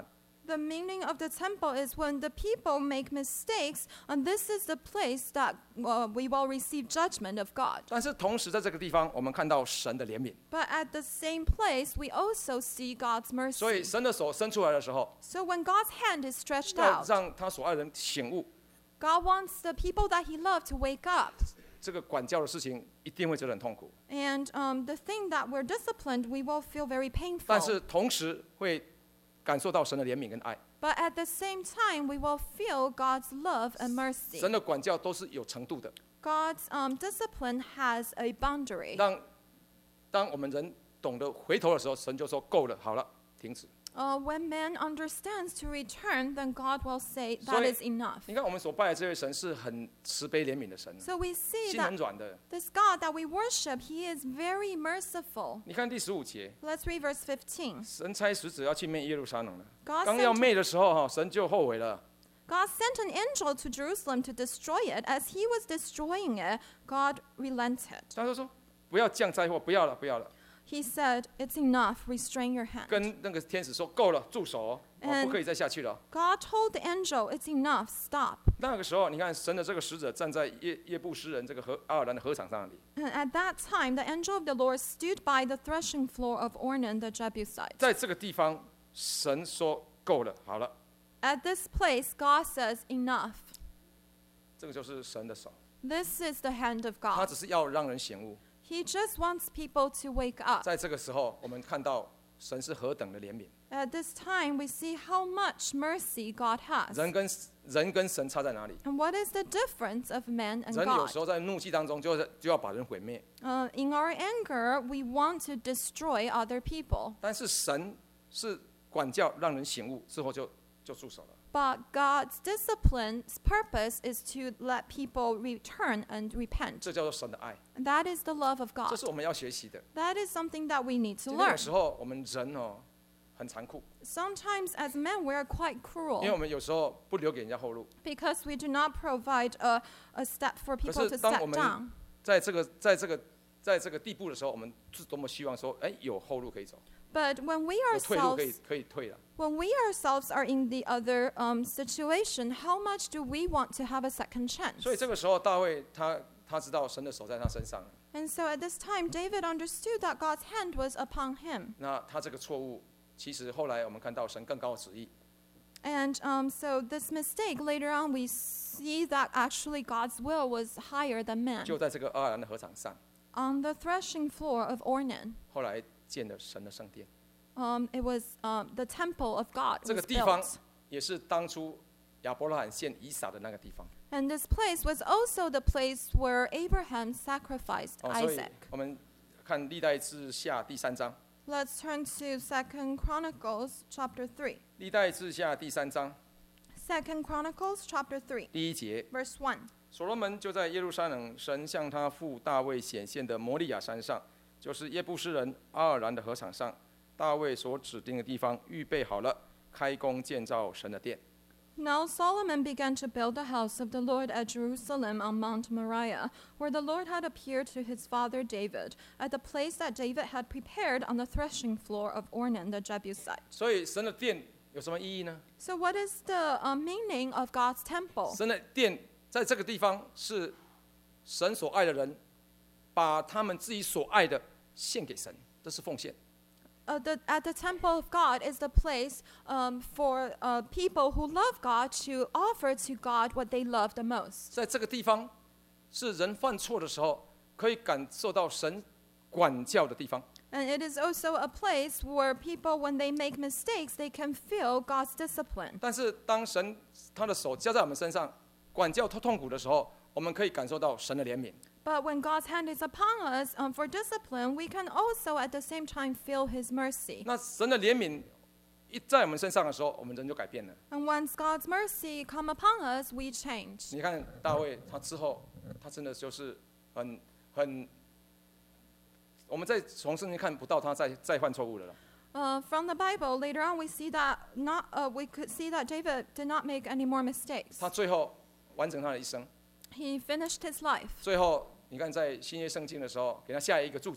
The meaning of the temple is when the people make mistakes, and this is the place that uh, we will receive judgment of God. 但是同时在这个地方，我们看到神的怜悯。 But at the same place, we also see God's 所以 mercy. 神的手伸出来的时候， So when God's hand is stretched 要 out, 让他所爱的人醒悟， God wants the people that He loved to wake up. 这个管教的事情一定会觉得很痛苦， And um, the thing that we're disciplined, we will feel very 但 painful. 是同时会感受到神的怜悯跟爱。 But at the same time, we will feel God's love and mercy. 神的管教都是有程度的， God's um, discipline has a boundary. 让当我们人懂得回头的时候，神就说够了，好了，停止。 Uh, when man understands to return, then God will say that 所以 is enough. 你看我们所拜的这位神是很慈悲怜悯的神， So we see 心很 that 软的。 this God that we worship, He is very merciful. 你看第十五节， Let's read verse fifteen. 神差使者要去灭耶路撒冷了， God 刚要 sent, 灭的时候哈，神就后悔了。 God sent an angel to Jerusalem to destroy it. As He was destroying it, God relented. 他就说不要降灾祸，不要了，不要了。 He said, "It's enough. Restrain your hand." 跟那个天使说够了，住手哦，哦 And- 不可以再下去了。 God told the angel, "It's enough. Stop." 那个时候，你看神的这个使者站在耶耶布斯人这个河阿尔兰的河场上那里， And at that time, the angel of the Lord stood by the threshing floor of Ornan the Jebusite. 在这个地方，神说够了，好了， At this place, God says, "Enough." 这个就是神的手， This is the hand of 他 God. 只是要让人醒悟。 He just wants people to wake up. 在这个时候，我们看到神是何等的怜悯， At this time, we see how much mercy God has. 人跟人跟神差在哪里？ And what is the difference of man and 人有 God? 时候在怒气当中就是就要把人毁灭， Uh, in our anger, we want to destroy other people. 但是神是管教让人醒悟之后就就住手了。 But God's discipline's purpose is to let people return and repent. 这叫做神的爱， And that is the love of 这 God. 是我们要学习的。 That is something that we need to 今天有 learn. 时候我们人哦很残酷， Sometimes as men, we're quite 因为我 cruel 们有时候不留给人家后路。 because we do not provide a, a step for 可 people 是 to 当 step 我 down. 们在这个在这个在这个地步的时候，我们是多么希望说，哎，有后路可以走， But when we 有退路可以 ourselves 可以退了。 when we ourselves are in the other um, situation, how much do we want to have a second chance? 所以这个时候，大卫他他知道神的手在他身上了， And so at this time, David understood that God's hand was upon him. 那他这个错误，其实后来我们看到神更高的旨意， And um, so this mistake, later on, we see that actually God's will was higher than man. 就在这个阿尔兰的河场上， On the threshing floor of Ornan, 后来建了神的圣殿。 um, it was um, the temple of God 这个 was 地方 built. 也是当初亚伯拉罕献以撒的那个地方。 And this place was also the place where Abraham sacrificed 哦，所以 Isaac. 我们看历代志下第三章， Let's turn to Second Chronicles chapter three. 历代志下第三章 Second Chronicles chapter three, 第一节， verse one. 所罗门就在耶路撒冷神向他父大卫显现的摩利亚山上，就是耶布斯人阿尔兰的河场上，大卫所指定的地方预备好了，开工建造神的殿。 Now Solomon began to build the house of the Lord at Jerusalem on Mount Moriah, where the Lord had appeared to his father David, at the place that David had prepared on the threshing floor of Ornan the Jebusite. 所以神的殿有什么意义呢？ So what is the uh, meaning of God's temple? 神的殿在这个地方是神所爱的人，把他们自己所爱的献给神，这是奉献。 Uh, the, at the temple of God is the place um, for uh, people who love God to offer to God what they love the most. 在这个地方，是人犯错的时候可以感受到神管教的地方。 And it is also a place where people, when they make mistakes, they can feel God's discipline. 但是当神他的手加在我们身上，管教痛苦的时候，我们可以感受到神的怜悯。 But when God's hand is upon us um, for discipline, we can also at the same time feel His mercy. 那神的怜悯一在我们身上的时候，我们人就改变了。 And once God's mercy come upon us, we change. 你看大卫，他之后，他真的就是很很，我们在从圣经看不到他再再犯错误了啦。 Uh, from the Bible, later on, we see that not uh, we could see that David did not make any more mistakes. 他最后完成他的一生。 He finished his life. 最后，你看在新约圣经的时候，给他下一个注解。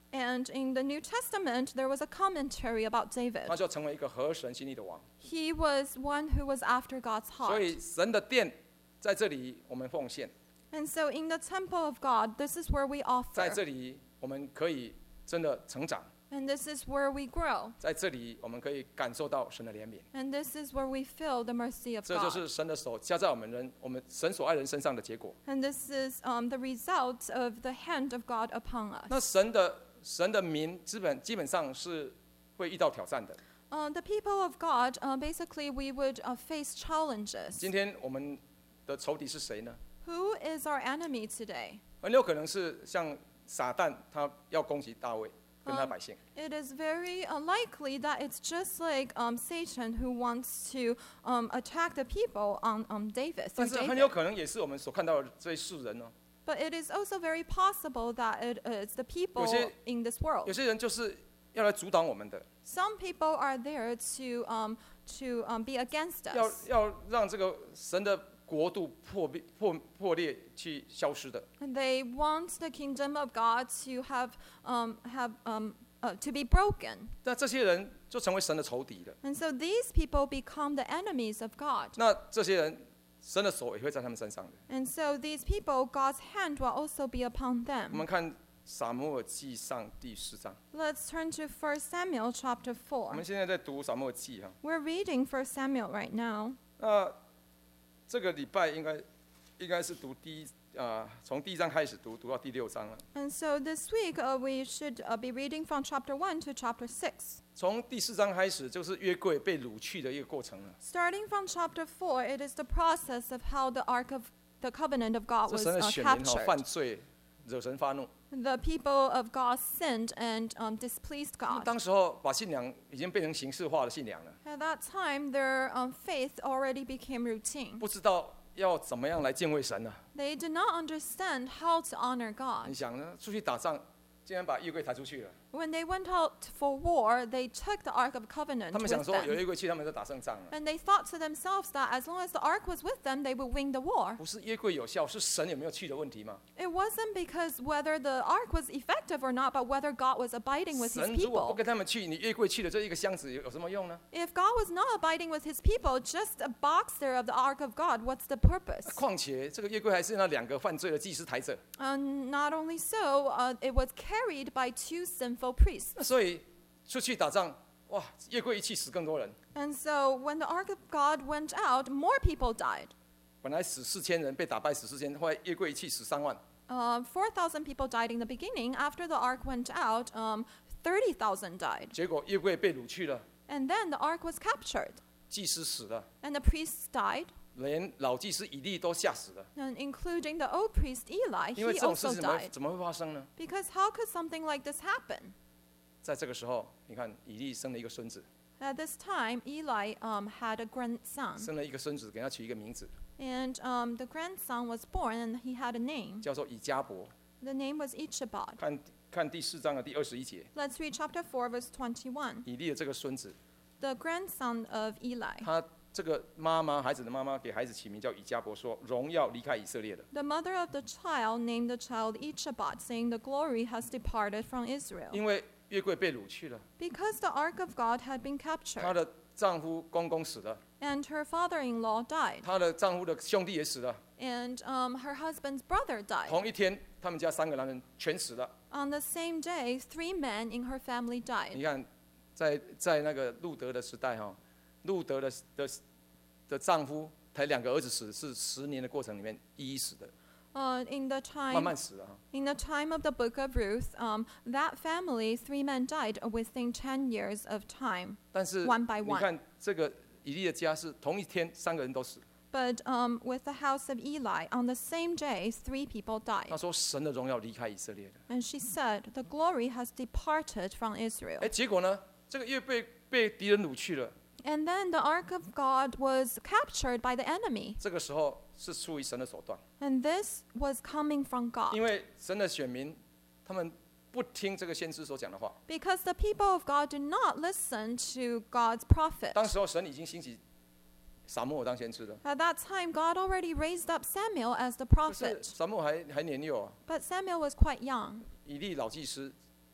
And in the New Testament, there was a commentary about 他 David. 就成为一个合神心意的王。 He was one who was after God's 所 heart. 以神的殿在这里我们奉献， And so in the temple of God, this is where we 在 offer. 这里我们可以真的成长， And this is where we grow. 在这里我们可以感受到神的怜悯。 And this is where we feel the mercy of 这就 God. 是神的手加在我们人，我们神所爱人身上的结果。 And this is um, the result of the hand of God upon us. 那神的神的民基本基本上是会遇到挑战的。 Uh, the people of God, uh, basically, we would uh, face challenges. 今天我们的仇敌是谁呢？ Who is our enemy today? 很有可能是像撒旦，他要攻击大卫跟他百姓。 It is very unlikely that it's just like um, Satan who wants to um, attack the people on um, David. 但 Through 是很有 David. 可能也是我们所看到的这些世人呢。 But it is also very possible that it is the people 有些- in this 有 world. 些人就是要来阻挡我们的， Some people are there to um, to um, be against 要 us. 要让这个神的国度破灭破破裂去消失的。 And they want the kingdom of God to have um, have um, uh, to be broken. 那这些人就成为神的仇敌了。 And so these people become the enemies of God. 那这些人，神的手也会在他们身上的。 And so these people, God's hand will also be upon 我 them. 们看撒母耳记上第四章， Let's turn to First Samuel chapter 我 four. 们现在在读撒母耳记哈。 We're reading First Samuel right now. 那这个礼拜应该应该是读第一啊、从第一章开始读，读到第六章了。 And so this week uh, we should uh, be reading from chapter one to chapter six. 从第四章开始就是约柜被掳去的一个过程了。 Starting from chapter four, it is the process of how the Ark of the Covenant of God 这 was 神的 uh, 选民哈、 captured. 犯罪，惹神发怒。 The people of God sinned and um, displeased 他们 God. 当时候把信仰已经变成形式化的信仰了， At that time, their um, faith already became routine. 不知道要怎么样来敬畏神呢、 They did not understand how to honor 你 God. 想呢？出去打仗，竟然把约柜抬出去了。 When they went out for war, they took the Ark of Covenant 他们想 with 说有 them. 约柜去，他们就打胜仗了。 And they thought to themselves that as long as the Ark was with them, they would win the war. 不是约柜有效，是神有没有去的问题吗？ It wasn't because whether the Ark was effective or not, but whether God was abiding with his 神如果不 people. 跟他们去，你约柜去的这一个箱子有有什么用呢？ If God was not abiding with his people, just a box there of the Ark of God, what's the purpose? 况且这个约柜还是那两个犯罪的祭司抬着， And not only so, uh, it was carried by two sinful priests. 那所以出去打仗，哇，约柜一去死更多人。 And so when the Ark of God went out, more people died. 本来死四千人，被打败死四千，后来约柜一去死三万。 Uh, four thousand people died in the beginning. After the Ark went out, um, thirty thousand died. 结果约柜被掳去了， And then the Ark was captured. 祭司死了， And the priests died, 连老祭司以利都吓死了。 and including the old priest Eli, 因为 he 这种事 also 情怎么会 died. 怎么会发生呢？ Because how could something like this happen? 在这个时候，你看以利生了一个孙子， At this time, Eli um, had a grandson. 生了一个孙子，给他取一个名字， And um, the grandson was born, and he had a name. 叫做以迦伯。 The name was Ichabod. 看看第四章的第二十一节， Let's read chapter four, verse twenty-one. 以利的这个孙子， The grandson of Eli. 他这个妈妈，孩子的妈妈给孩子起名叫以迦伯，说荣耀离开以色列了。 The mother of the child named the child Ichabod, saying, "The glory has departed from Israel." 因为约柜被掳去了， Because the ark of God had been 她 captured, 的丈夫公公死了， and her father-in-law died, 她的丈夫的兄弟也死了。 and um, her husband's brother died. 同一天，他们家三个男人全死了。 On the same day, three men in her family 你 died. 看，在在那个路德的时代哈，路德的的的丈夫，他两个儿子死是十年的过程里面一一死的， Uh, in the 慢 time 慢死了哈。 In the time of the book of Ruth, um, that family, three men died within ten years of time. 但是 One by 你 one. 看这个以利的家是同一天三个人都死。 But um, with the house of Eli, on the same day, three people 他 died. 说神的荣耀离开以色列了。 And she said, "The glory has departed from Israel." 哎，结果呢，这个又被被敌人掳去了。 And then the ark of God was captured by the enemy. 这个时候是出于神的手段， And this was coming from God. 因为神的选民他们不听这个先知所讲的话。 Because the people of God did not listen to God's prophet. 当时候神已经兴起撒母耳当先知了， At that time, God already raised up Samuel as the 可是 prophet. 撒母耳还还年幼啊， But Samuel was quite young. 以利老祭司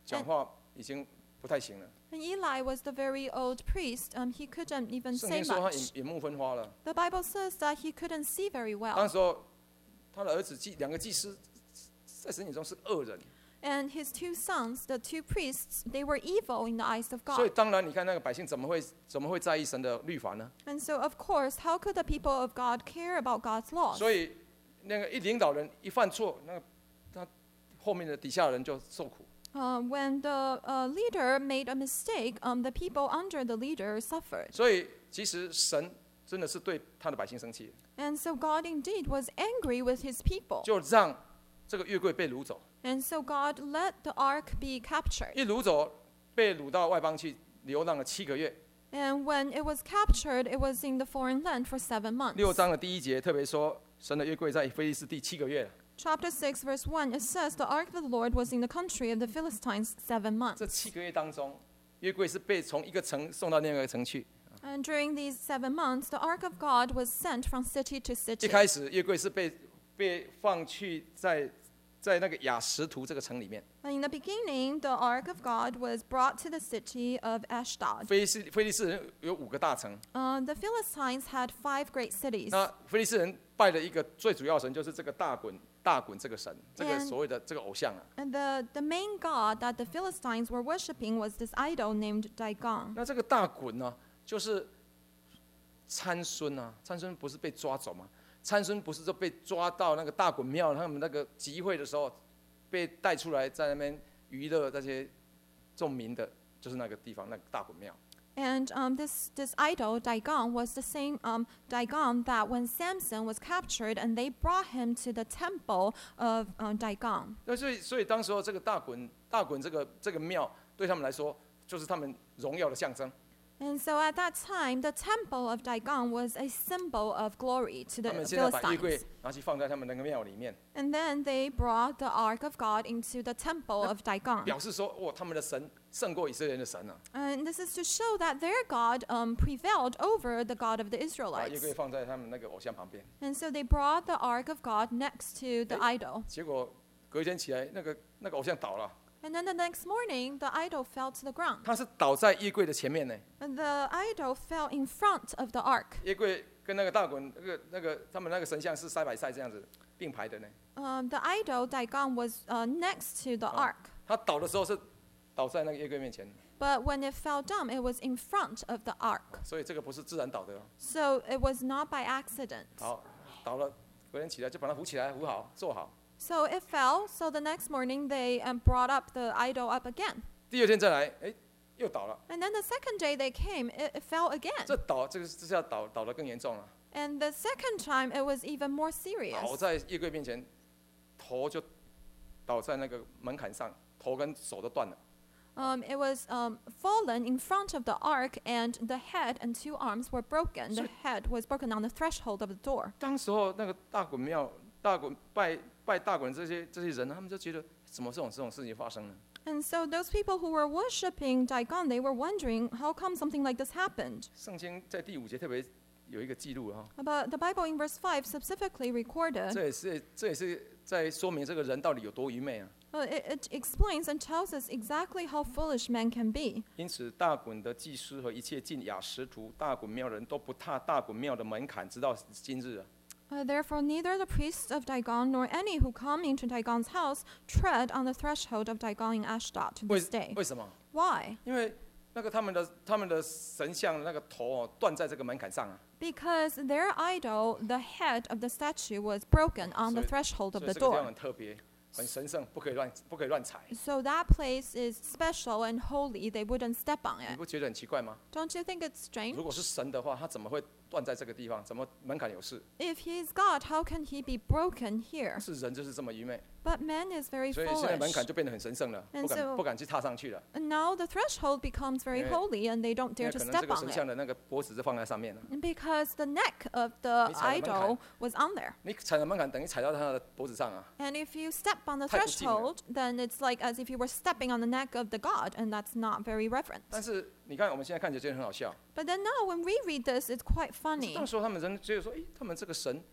讲话已经不太行了。 And Eli was the very old priest. Um, he couldn't even 圣 say 经说他 much. 眼眼目昏花了。 The Bible says that he couldn't see very 当 well. 时候，他的儿子祭两个祭司，在神眼中是恶人， And his two sons, the two priests, they were evil in the eyes of 所以 God. 当然你看那个百姓怎么会怎么会在意神的律法呢？ And so, of course, how could the people of God care about God's laws? 所以那个一领导人一犯错，那他后面的底下人就受苦。 Uh, when the uh, leader made a mistake, um, the people under the leader suffered. 所以其实神真的是对他的百姓生气， And so God indeed was angry with his people. 就让这个约柜被掳走， And so God let the ark be captured. 一掳走被掳到外邦去流浪了七个月。 And when it was captured, it was in the foreign land for seven months. 六章的第一节特别说，神的约柜在非利士第七个月了。 Chapter six, verse one, it says the ark of the Lord was in the country of the Philistines seven months. 这七个月当中，约柜是被从一个城送到另外一个城去。 And during these seven months, the ark of God was sent from city to 一 city. 开始约柜是被被放去在在那个雅什图这个城里面。 And in the beginning, the ark of God was brought to the city of Ashdod. 非利士非利士人有五个大城， Uh, the Philistines had five great cities. 那非利士人拜的一个最主要神就是这个大滚大滚这个神，这个 And- 所谓的这个偶像啊。 And the, the main god that the Philistines were worshipping was this idol named Dagon. 那这个大滚呢，就是参孙啊，参孙不是被抓走吗？参孙不是就被抓到那个大滚庙，他们那个集会的时候，被带出来在那边娱乐这些众民的，就是那个地方那个大滚庙。 And um, this, this idol, Dagon, was the same um, Dagon that when Samson was captured and they brought him to the temple of um, Dagon. 那所以所以当时候这个大滚大滚这个这个庙对他们来说，就是他们荣耀的象征。 And so at that time, the temple of Dagon was a symbol of glory to 他 the 们现在把约 Philistines. 柜拿去放在他们那个庙里面， And then they brought the ark of God into the temple of Dagon. 表示说，哇，他们的神胜过以色列人的神啊！ And this is to show that their God um, prevailed over the God of the 把约 Israelites. 柜放在他们那个偶像旁边， And so they brought the ark of God next to the idol. 结果隔一天起来，那个那个偶像倒了， And then the next morning, the idol fell to the ground. 他是倒在约柜的前面呢。 And the idol fell in front of the ark. 约柜跟那个大滚那个那个他们那个神像是塞百塞这样子并排的呢。 Um, the idol, Dagon, was uh, next to the ark. 他倒的时候是倒在那个约柜面前， But when it fell down, it was in front of the ark. 所以这个不是自然倒的哦。 So it was not by accident. 好，倒了，隔天起来就把它扶起来，扶好，坐好。 So it fell. So the next morning, they um, brought up the idol up again. 第二天再来，哎，又倒了。 And then the second day they came, it, it fell again. 这倒这个这下倒倒得更严重了， And the second time, it was even more 倒 serious. 在约柜面前，头就倒在那个门槛上，头跟手都断了。 Um, it was um, fallen in front of the ark, and the head and two arms were broken. The So- head was broken on the threshold of the door. 当时候那个大滚庙、大滚拜拜大滚这些这些人，他们就觉得怎么这种这种事情发生呢？ And so those people who were worshiping Dagon, they were wondering how come something like this happened. 圣经在第五节特别有一个记录哈， But the Bible in verse five specifically recorded, 这也是这也是在说明这个人到底有多愚昧啊。 uh, it, it explains and tells us exactly how foolish man can be. 因此，大滚的祭司和一切进雅什图大滚庙的人都不踏大滚庙的门槛，直到今日啊。 Uh, therefore, neither the priests of Dagon nor any who come into Dagon's house tread on the threshold of Dagon in Ashdod to 为 this day. 为什么？ Why? 因为那个他们的他们的神像那个头哦断在这个门槛上啊， Because their idol, the head of the statue, was broken on the So- threshold 所 of 以 the 这个地方 door. 很特别，很神圣，不可以乱不可以乱踩。 So that place is special and holy. They wouldn't step on 你 it. 不觉得很奇怪吗？ Don't you think it's strange? 如果是神的话，他怎么会断在这个地方？怎么门槛有事？ If he is God, how can he be broken here? 是人就是这么愚昧， But man is very 所以现在门 foolish. 槛就变得很神圣了， And 不敢 so- 不敢去踏上去了。 And now the threshold becomes very Yeah. holy and they don't 因 dare 为 to 可能这 step 个 on 神 it. 像的那个脖子就放在上面了。 Because the neck of the 你踩了门槛。 idol was on there. 你踩了门槛，等于踩到他的脖子上啊。 And if you step on the 太不敬了。 threshold, then it's like as if you were stepping on the neck of the God, and that's not very reverent. 但是你看，我们现在看起来觉得很好笑。 But then now when we read this, it's quite 可是 funny. 当时候他们人觉得说，诶，他们这个神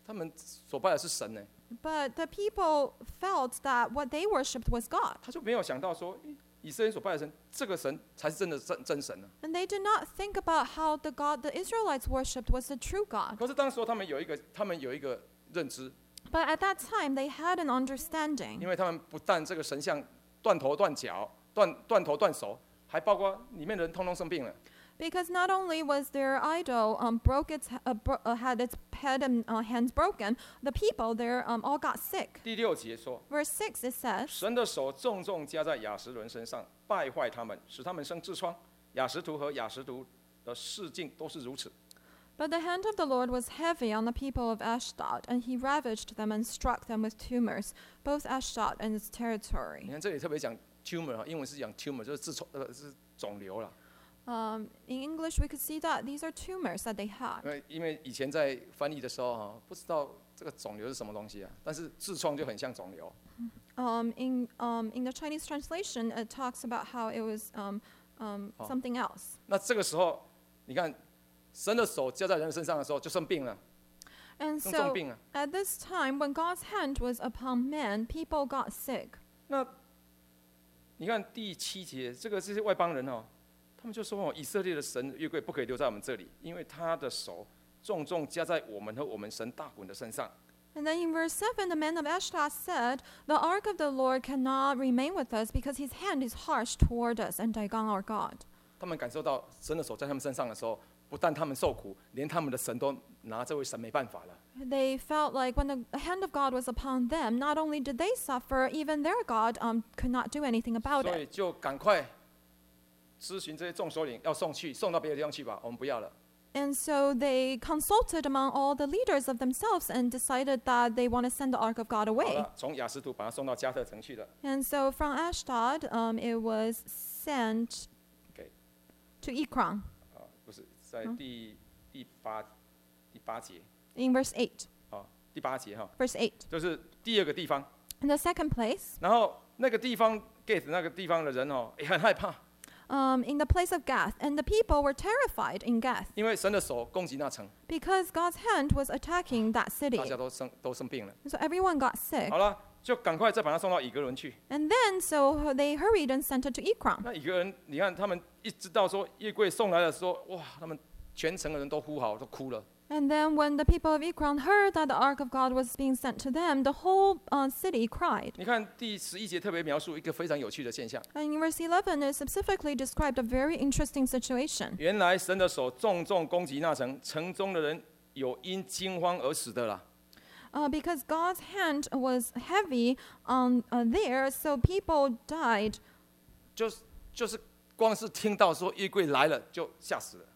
他们所拜的是神呢， But the people felt that what they worshipped was God. 他就没有想到说，诶以色列所拜的神，这个神才是真的真真神呢、 And they did not think about how the God the Israelites worshipped was the true God. 可是当时他们有一个，他们有一个认知， But at that time, they had an 因 understanding. 为他们不但这个神像断头断脚、断断头断手，还包括里面的人通通生病了。 Because not only was their idol um, broke its, uh, bro- uh, had its head and uh, hands broken, the people there um, all got sick. 第六节说， Verse six, it says, 神的手重重加在亚实伦身上，败坏他们，使他们生痔疮。亚实图和亚实图的事境都是如此。 But the hand of the Lord was heavy on the people of Ashdod, and he ravaged them and struck them with tumors, both Ashdod and its 你 territory. 看这里特别讲 tumor 哈，英文是讲 tumor，就是痔疮，呃是肿瘤了。 Um, in English, we could see that these are tumors that they 因 had. 为因为以前在翻译的时候哈，不知道这个肿瘤是什么东西啊，但是痔疮就很像肿瘤。 Um, in, um, in the Chinese translation, it talks about how it was um, um, Oh. something else. 那这个时候，你看神的手加在人的身上的时候，就生病了， And 生重 so 病了。 at this time, when God's hand was upon men, people got sick. 那你看第七节，这个这些外邦人哦，他们就说哦，以色列的神约柜不可以留在我们这里，因为他的手重重加在我们和我们神大滚的身上。 And then in verse seven, the men of Ashdod said, The ark of the Lord cannot remain with us because his hand is harsh toward us and Dagon our God. 他们感受到神的手在他们身上的时候，不但他们受苦，连他们的神都拿这位神没办法了。 They felt like when the hand of God was upon them, not only did they suffer, even their God um, could not do anything about 所 it. 以就赶快咨询这些众首领，要送去，送到别的地方去吧，我们不要了。 And so they consulted among all the leaders of themselves and decided that they want to send the ark of God 好 away. 了，从雅斯图把他送到加特城去了。 And so from Ashdod, um, it was sent Okay. to Ekron 啊，不是在第第八第八节 in verse eight. 啊，第八节哈， Verse eight. 就是第二个地方。 In the second place, 然后那个地方 Gate 那个地方的人哦，也很害怕， um, in the place of Gath, and the people were terrified in Gath 因为神的手攻击那城， because God's hand was attacking that city. 大家都生都生病了。 So everyone got sick. 好了，就赶快再把他送到以格伦去。 And then, so they hurried and sent it to Ekron. 那以格伦，你看他们一知道说约柜送来的时候，哇，他们全城的人都呼号，都哭了。 And then when the people of Ekron heard that the ark of God was being sent to them, the whole uh, city cried. 你看第十一节特别描述一个非常有趣的现象， And in verse eleven, it specifically described a very interesting situation. 原来神的手重重攻击那城，城中的人有因惊慌而死的啦。 Uh, because God's hand was heavy on uh, there, so people died. 就是就是光是听到说约柜来了，就吓死了。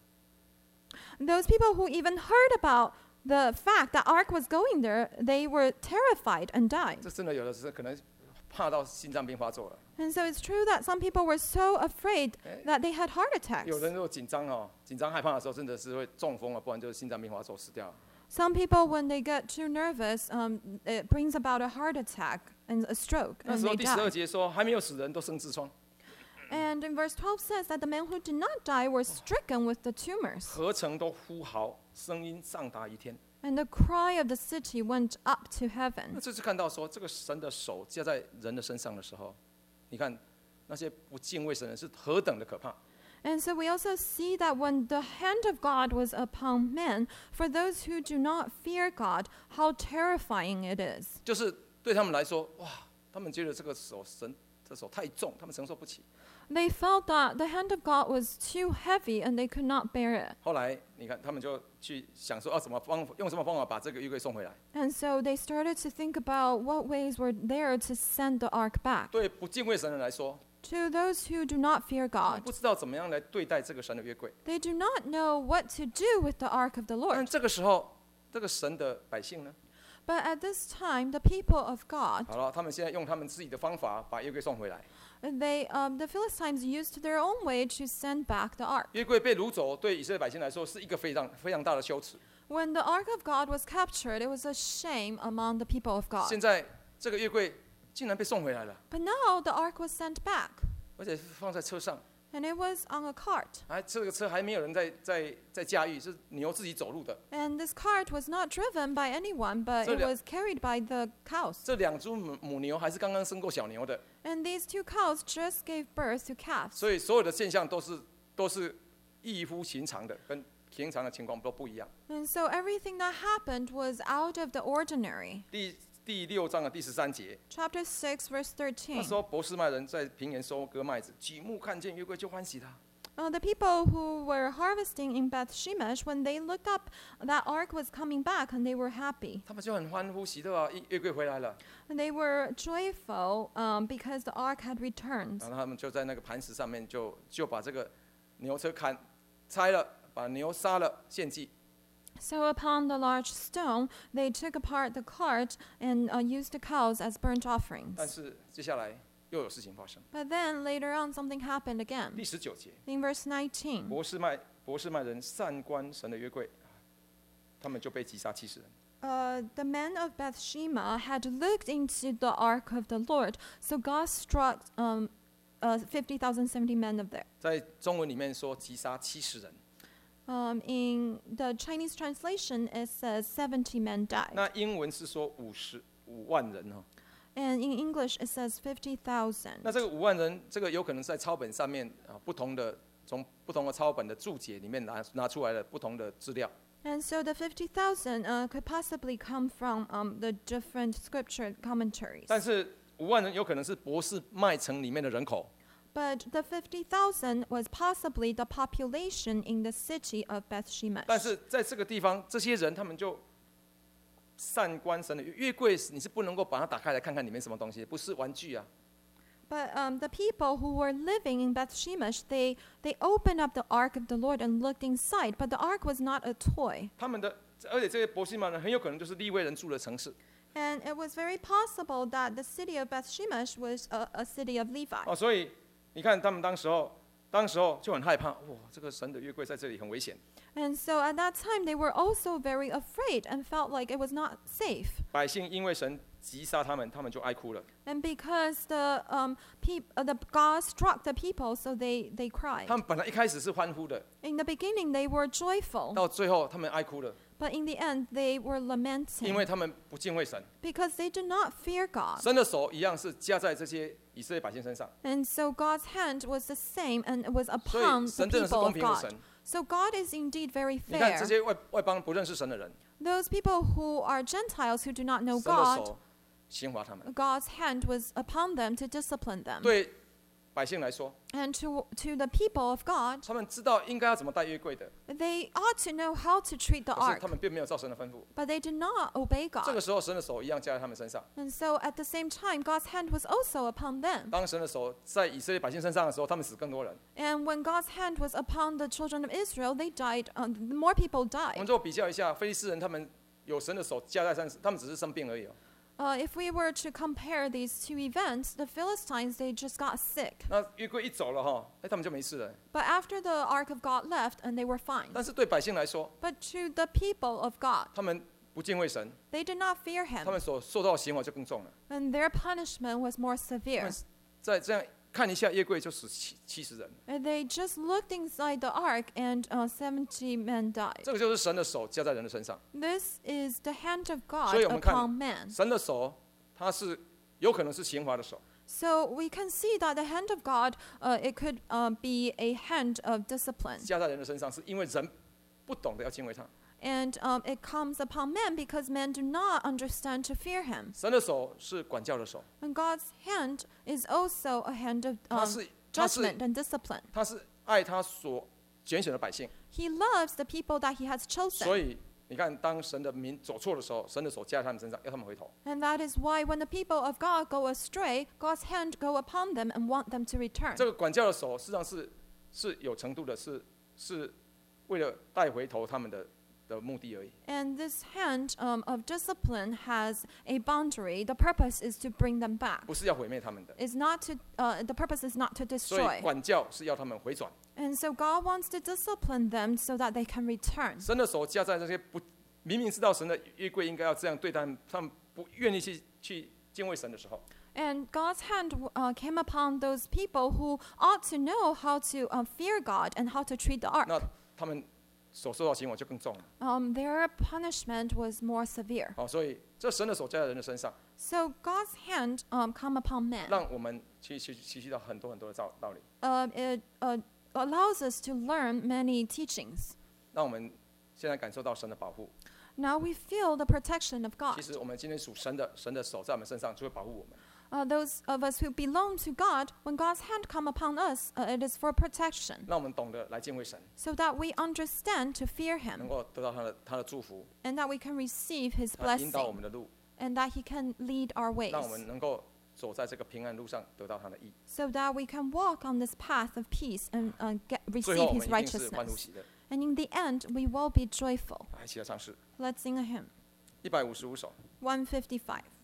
Those people who even heard about the fact that ark was going there, they were terrified and died. 这真的有的是可能怕到心脏病发作了。 And so it's true that some people were so afraid Eh. that they had heart attacks. 有人如果紧张哦，紧张害怕的时候，真的是会中风啊，不然就是心脏病发作死掉了。 Some people, when they get too nervous, um, it brings about a heart attack and a stroke, 那 and 时候 they 第十二 die. 节说，还没有死的人都生痔疮， And in verse twelve says that the men who did not die were stricken with the tumors, 合城都呼嚎，声音上达于天。 and the cry of the city went up to 那 heaven. 这次看到说，这个神的手加在人的身上的时候，你看那些不敬畏神的人是何等的可怕。 And so we also see that when the hand of God was upon men, for those who do not fear God, how terrifying it is. 就是对他们来说，哇，他们觉得这个手神这手太重，他们承受不起。 They felt that the hand of God was too heavy and they could not bear it. 后来你看，他们就去想说，要、啊、怎么方用什么方法把这个约柜送回来？ And so they started to think about what ways were there to send the ark back. 对不敬畏神的人来说， To those who do not fear 他们 God, 不知道怎么样来对待这个神的约柜。 they do not know what to do with the ark of the 但 Lord. 这个时候，这个神的百姓呢？ But at this time, the people of God, 好了，他们现在用他们自己的方法把约柜送回来。 they, um, the Philistines used their own way to send back the ark. 约柜被掳走，对以色列百姓来说是一个非常非常大的羞耻。 When the ark of God was captured, it was a shame among the people of God. 现在这个约柜竟然被送回来了， But now the ark was sent back, 而且是放在车上， And it was on a cart. 哎，这个车还没有人在在在驾驭，是牛自己走路的。 And this cart was not driven by anyone, but So it the- was carried by the cows. 这两株母母牛还是刚刚生过小牛的， And these two cows just gave birth to calves. 所以所有的现象都是都是异乎寻常的，跟平常的情况都不一样。 And so everything that happened was out of the ordinary. 第第六章的第十三节， Chapter six, verse 那 thirteen. 时候伯示麦人在平原收割麦子，举目看见约柜就欢喜他。 Uh, the people who were harvesting in Beth Shemesh, when they looked up, that ark was coming back and they were happy. 他们就很欢呼喜乐啊，约柜回来了。 And they were joyful um, because the ark had returned. 然后他们就在那个磐石上面就就把这个牛车砍拆了，把牛杀了献祭。 So upon the large stone, they took apart the cart and uh, used the cows as burnt 但 offerings. 是接下来又有事情发生。 But then later on, something happened 第 again. 十九节， In verse nineteen, 伯示麦伯示麦人擅观神的约柜，他们就被击杀七十人。 uh, the men of Bethshema had looked into the ark of the Lord, so God struck um, uh, fifty thousand seventy men of there. 在中文里面说击杀七十人， Um, in the Chinese translation, it says seventy men died. 那英文是说五十五万人哦。 And in English, it says fifty thousand. 那这个五万人，这个有可能在抄本上面啊，不同的从不同的抄本的注解里面拿拿出来的不同的资料。 And so the fifty thousand uh, could possibly come from um, the different scripture commentaries. 但是五万人有可能是伯示麦城里面的人口， But the fifty thousand was possibly the population in the city of Beth 但 Shemesh. 是在这个地方，这些人他们就善观神的约柜，你是不能够把它打开来看看里面什么东西，不是玩具啊。 But um, the people who were living in Beth Shemesh, they, they opened up the ark of the Lord and looked inside. But the ark was not a toy. 他们的，而且这些伯示麦人很有可能就是利未人住的城市 And it was very possible that the city of Beth Shemesh was a, a city of Levi. 哦，所以你看他们当时候，当时候就很害怕，哇，这个神的约柜在这里很危险。 And so at that time, they were also very afraid and felt like it was not safe. 百姓因为神击杀他们，他们就哀哭了。 And because the, um, peop- uh, the God struck the people, so they, they cried. 他们本来一开始是欢呼的， In the beginning, they were joyful. 到最后他们哀哭了， But in the end, they were 因 lamenting 为他们不敬畏神。 because they did not fear God. 神的手一样是加在这些以色列百姓身上， And so God's hand was the same and it was 所以 upon the 神真的是 people 公 of 平的 God. 神。 So God is indeed very 你看这 fair. 些外外邦不认识神的人， Those people who are Gentiles who do not know 神的 God, 手刑罚他们。 God's hand was upon them to discipline them. 对百姓来说， And to, to the people of God, 他们知道应该要怎么带约柜的， they ought to know how to treat the 可是 ark, 他们并没有照神的吩咐。 but they did not obey 这个 God. 时候，神的手一样加在他们身上。 And so at the same time, God's hand was also upon them. 当神的手在以色列百姓身上的时候，他们死更多人。 And when God's hand was upon the children of Israel, they died, uh, more people 我们 died. 做比较一下，非利士人他们有神的手加在身上，他们只是生病而已哦。 Uh, if we were to compare these two events, the Philistines, they just got sick. 那约柜一走了哈，哎，他们就没事了。 But after the ark of God left, and they were fine. 但是对百姓来说， But to the people of God, 他们不敬畏神， they did not fear 他 him, 们所受到的刑罚就更重了。 and their punishment was more 他 severe. 们再这样看一下约柜，就死七七十人。 And they just looked inside the ark, and uh, seventy men died. 这个就是神的手加在人的身上。 This is the hand of God 所以我们看 upon man. 神的手，它是有可能是刑罚的手， So we can see that the hand of God, uh, it could uh, be a hand of discipline. 加在人的身上，是因为人不懂得要敬畏他。 And um, it comes upon men because men do not understand to fear him. 神的手是管教的手， And God's hand is also a hand of 他 um, 是他是 judgment and discipline. 他是爱他所拣选的百姓。 He loves the people that he has 所 chosen. 以你看，当神的民走错的时候，神的手加在他们身上，要他们回头。 And that is why when the people of God go astray, God's hand go upon them and want them to return. 这个管教的手，实际上是是有程度的，是是为了带回头他们的的目的而已。 And this hand um, of discipline has a boundary. The purpose is to bring them back. 不是要毁灭他们的。 Is not to uh, the purpose is not to 所以 destroy. 管教是要他们回转。 And so God wants to discipline them so that they can return. 神的手加在这些不明明知道神的约柜应该要这样对待他们，他们不愿意去去敬畏神的时候， And God's hand uh, came upon those people who ought to know how to uh, fear God and how to treat the ark. 那他们所受到刑罚就更重了。 Um, their punishment was more severe. 哦，所以这神的手加在人的身上， So God's hand um, come upon man. 让我们去去学习到很多很多的道道理， Uh, it uh, allows us to learn many teachings. 让我们现在感受到神的保护。 Now we feel the protection of 其 God. 实我们今天属神的，神的手在我们身上就会保护我们。 Uh, those of us who belong to God, when God's hand come upon us, uh, it is for protection, 让我们懂得来敬畏神， so that we understand to fear 能 Him, 够得到他的他的祝福， and that we can receive His 他引导我 blessing, 们的路， and that He can lead our ways, 让我们能够走在这个平安路上，得到他的意。 so that we can walk on this path of peace and uh, get, 最后 receive 我们 His 一定是欢呼 righteousness. 喜的。 And in the end, we will be joyful. 来，一起来唱诗， Let's sing a hymn. 一百五十五首。 one fifty-five.